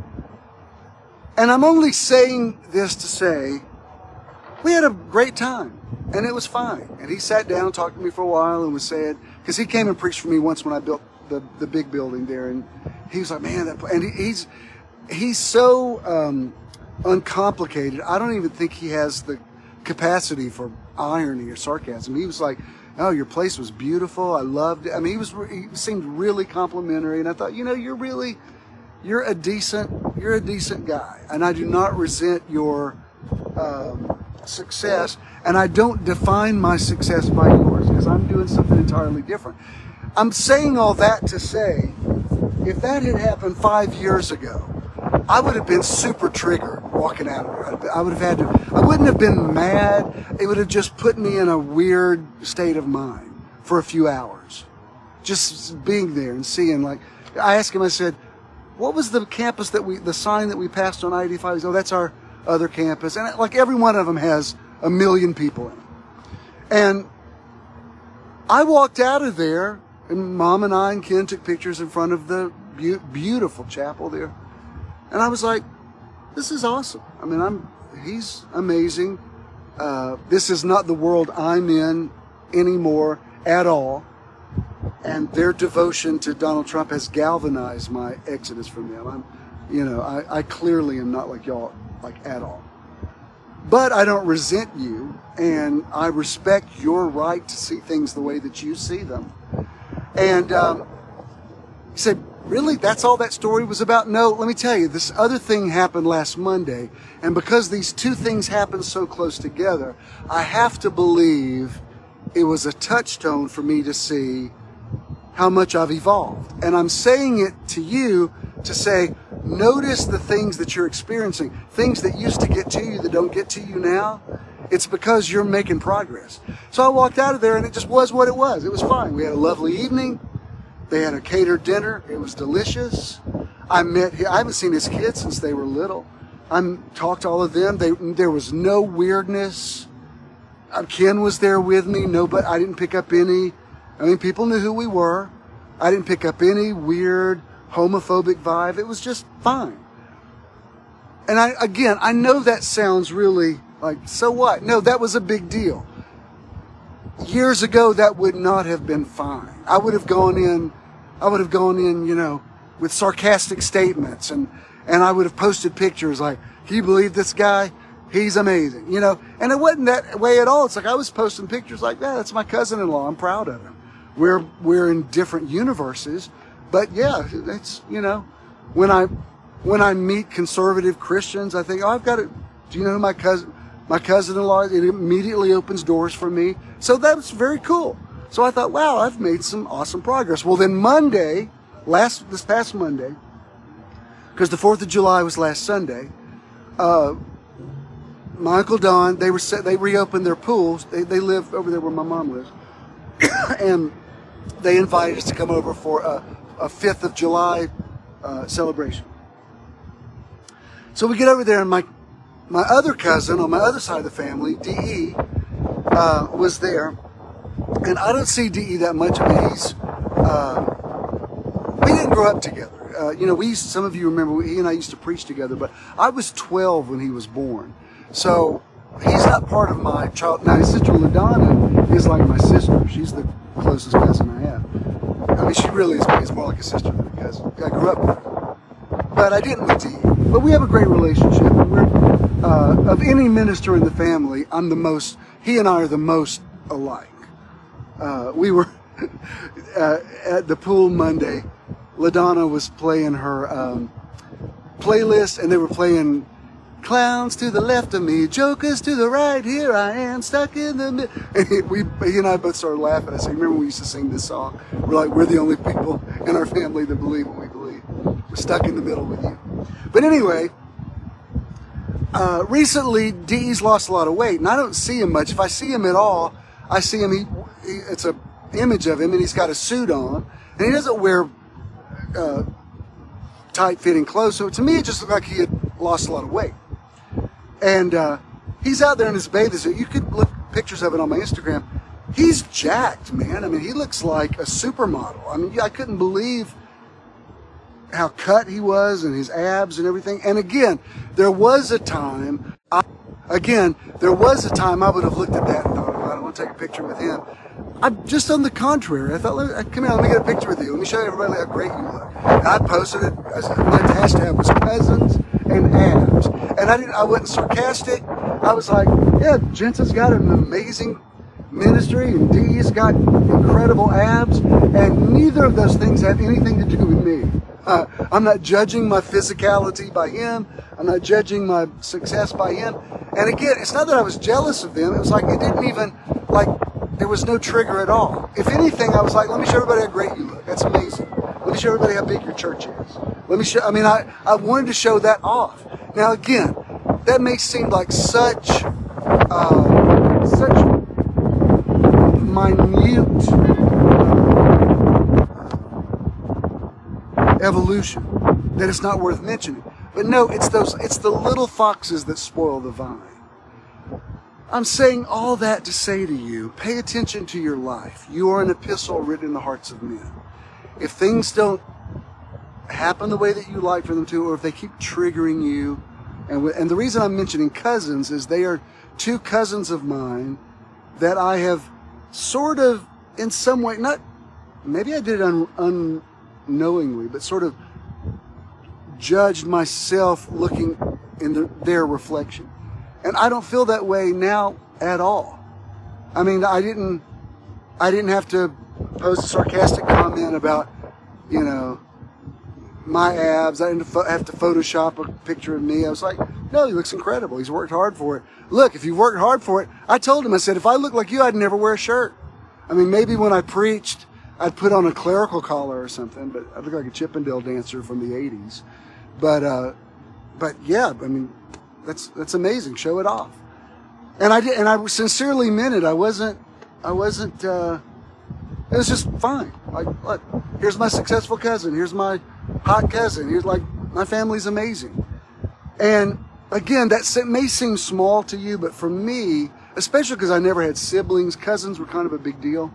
And I'm only saying this to say, we had a great time, and it was fine. And he sat down, talked to me for a while, and was saying, because he came and preached for me once when I built the, the big building there, and he was like, man, that, and he, he's he's so um, uncomplicated. I don't even think he has the capacity for irony or sarcasm. He was like, oh, your place was beautiful. I loved it. I mean, he was he seemed really complimentary, and I thought, you know, you're really you're a decent you're a decent guy, and I do not resent your um, success, and I don't define my success by yours because I'm doing something entirely different. I'm saying all that to say, if that had happened five years ago, I would have been super triggered walking out of there. I would have had to, I wouldn't have been mad. It would have just put me in a weird state of mind for a few hours. Just being there and seeing, like, I asked him, I said, what was the campus that we, the sign that we passed on I eighty-five? He said, oh, that's our other campus. And like every one of them has a million people in it. And I walked out of there, and Mom and I and Ken took pictures in front of the be- beautiful chapel there. And I was like, this is awesome. I mean, I'm, he's amazing. Uh, this is not the world I'm in anymore at all. And their devotion to Donald Trump has galvanized my exodus from them. I'm, you know, I, I clearly am not like y'all, like at all. But I don't resent you, and I respect your right to see things the way that you see them. And um, he said, really, that's all that story was about? No, let me tell you, this other thing happened last Monday, and because these two things happened so close together, I have to believe it was a touchstone for me to see how much I've evolved. And I'm saying it to you to say, notice the things that you're experiencing, things that used to get to you that don't get to you now. It's because you're making progress. So I walked out of there, and it just was what it was. It was fine. We had a lovely evening. They had a catered dinner. It was delicious. I met, I haven't seen his kids since they were little. I talked to all of them. They, there was no weirdness. Ken was there with me. Nobody, I didn't pick up any, I mean, people knew who we were. I didn't pick up any weird homophobic vibe. It was just fine. And I, again, I know that sounds really like, so what? No, that was a big deal. Years ago, that would not have been fine. I would have gone in, I would have gone in, you know, with sarcastic statements, and, and I would have posted pictures like, can you believe this guy? He's amazing, you know? And it wasn't that way at all. It's like I was posting pictures like that. That's my cousin-in-law. I'm proud of him. We're, we're in different universes, but yeah, it's, you know, when I, when I meet conservative Christians, I think, oh, I've got to, do you know who my cousin, my cousin-in-law, it immediately opens doors for me. So that's very cool. So I thought, wow, I've made some awesome progress. Well, then Monday, last this past Monday, because the fourth of July was last Sunday, uh, my Uncle Don, they were set, they reopened their pools. They, they live over there where my mom lives. And they invited us to come over for a, a fifth of July uh, celebration. So we get over there, and my my other cousin on my other side of the family, D E, uh, was there. And I don't see D E that much. I mean, he's, uh, we didn't grow up together. Uh, you know, we used, some of you remember, he and I used to preach together, but I was twelve when he was born. So he's not part of my child. Now, his sister LaDonna is like my sister. She's the closest cousin I have. I mean, she really is, is more like a sister than a cousin. I grew up with her. But I didn't with D E. But we have a great relationship. And we're, uh, of any minister in the family, I'm the most, he and I are the most alike. Uh, we were uh, at the pool Monday. LaDonna was playing her um, playlist, and they were playing clowns to the left of me, jokers to the right, here I am, stuck in the middle. And we, he and I both started laughing. I said, remember we used to sing this song? We're like, we're the only people in our family that believe what we believe. We're stuck in the middle with you. But anyway, uh, recently, D E's lost a lot of weight, and I don't see him much. If I see him at all, I see him, he, he, it's a image of him, and he's got a suit on, and he doesn't wear uh, tight-fitting clothes. So to me, it just looked like he had lost a lot of weight. And uh, he's out there in his bathing suit. You could look pictures of it on my Instagram. He's jacked, man. I mean, he looks like a supermodel. I mean, I couldn't believe how cut he was and his abs and everything. And again, there was a time, I, again, there was a time I would have looked at that and thought, oh, I don't want to take a picture with him. I'm just on the contrary. I thought, let me, come here, let me get a picture with you. Let me show everybody how great you look. And I posted it. My hashtag was cousins and abs. And I didn't, I wasn't sarcastic. I was like, yeah, Jensen's got an amazing ministry and Dee's got incredible abs. And neither of those things have anything to do with me. Uh, I'm not judging my physicality by him. I'm not judging my success by him. And again, it's not that I was jealous of them. It was like, it didn't even, like, there was no trigger at all. If anything, I was like, let me show everybody how great you look. That's amazing. Let me show everybody how big your church is. Let me show, I mean, I, I wanted to show that off. Now again, that may seem like such, uh, such minute evolution that it's not worth mentioning. But no, it's those, it's the little foxes that spoil the vine. I'm saying all that to say to you, pay attention to your life. You are an epistle written in the hearts of men. If things don't happen the way that you like for them to, or if they keep triggering you, and, and the reason I'm mentioning cousins is they are two cousins of mine that I have sort of, in some way, not, maybe I did it un, unknowingly, but sort of judged myself looking in the, their reflection. And I don't feel that way now at all. I mean, I didn't, I didn't have to post a sarcastic comment about, you know, my abs. I didn't have to Photoshop a picture of me. I was like, no, he looks incredible. He's worked hard for it. Look, if you worked hard for it, I told him, I said, if I looked like you, I'd never wear a shirt. I mean, maybe when I preached, I'd put on a clerical collar or something, but I look like a Chippendale dancer from the eighties. But, uh, but yeah, I mean, that's, that's amazing. Show it off. And I did, and I sincerely meant it. I wasn't, I wasn't, uh, it was just fine. Like, look, here's my successful cousin. Here's my hot cousin. Here's like, my family's amazing. And again, that may seem small to you, but for me, especially because I never had siblings, cousins were kind of a big deal.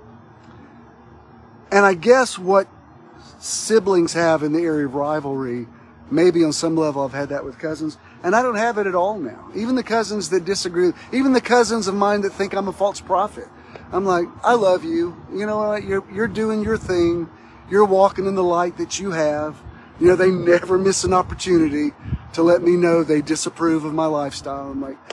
And I guess what siblings have in the area of rivalry, maybe on some level I've had that with cousins, and I don't have it at all now. Even the cousins that disagree, even the cousins of mine that think I'm a false prophet, I'm like, I love you. You know what? You're, you're doing your thing. You're walking in the light that you have. You know, they never miss an opportunity to let me know they disapprove of my lifestyle. I'm like,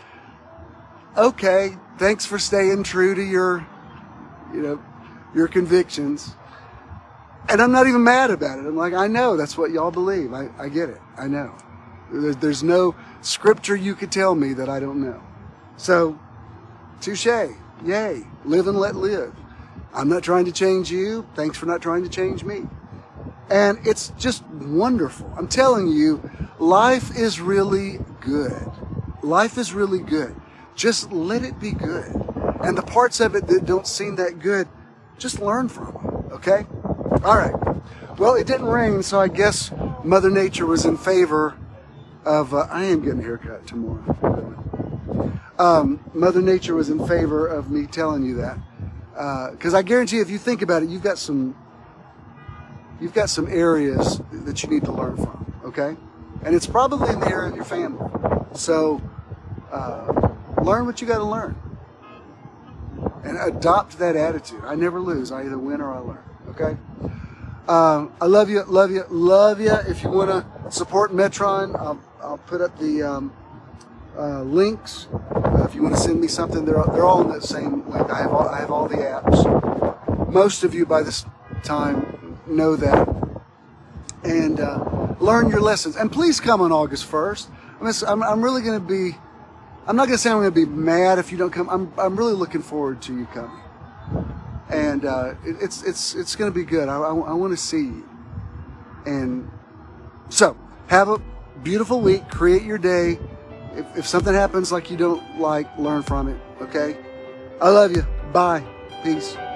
okay, thanks for staying true to your, you know, your convictions. And I'm not even mad about it. I'm like, I know that's what y'all believe. I, I get it. I know. There's, there's no scripture you could tell me that I don't know. So, touche. Yay. Live and let live. I'm not trying to change you. Thanks for not trying to change me. And it's just wonderful. I'm telling you, life is really good. Life is really good. Just let it be good. And the parts of it that don't seem that good, just learn from them, okay? All right. Well, it didn't rain, so I guess Mother Nature was in favor of, uh, I am getting a haircut tomorrow. Um, Mother Nature was in favor of me telling you that. Because uh, I guarantee you, if you think about it, you've got some, you've got some areas that you need to learn from, okay? And it's probably in the area of your family. So uh, learn what you got to learn. And adopt that attitude. I never lose. I either win or I learn, okay? Um, I love you, love you, love you. If you want to support Metron, I'll, I'll put up the um, uh, links. Uh, if you want to send me something, they're, they're all in that same link. I have all, I have all the apps. Most of you by this time know that. And uh, learn your lessons. And please come on August first. I mean, I'm, I'm really going to be, I'm not going to say I'm going to be mad if you don't come. I'm, I'm really looking forward to you coming. And uh, it, it's it's it's going to be good. I, I, I want to see you. And so, have a beautiful week. Create your day. If, if something happens like you don't like, learn from it. Okay? I love you. Bye. Peace.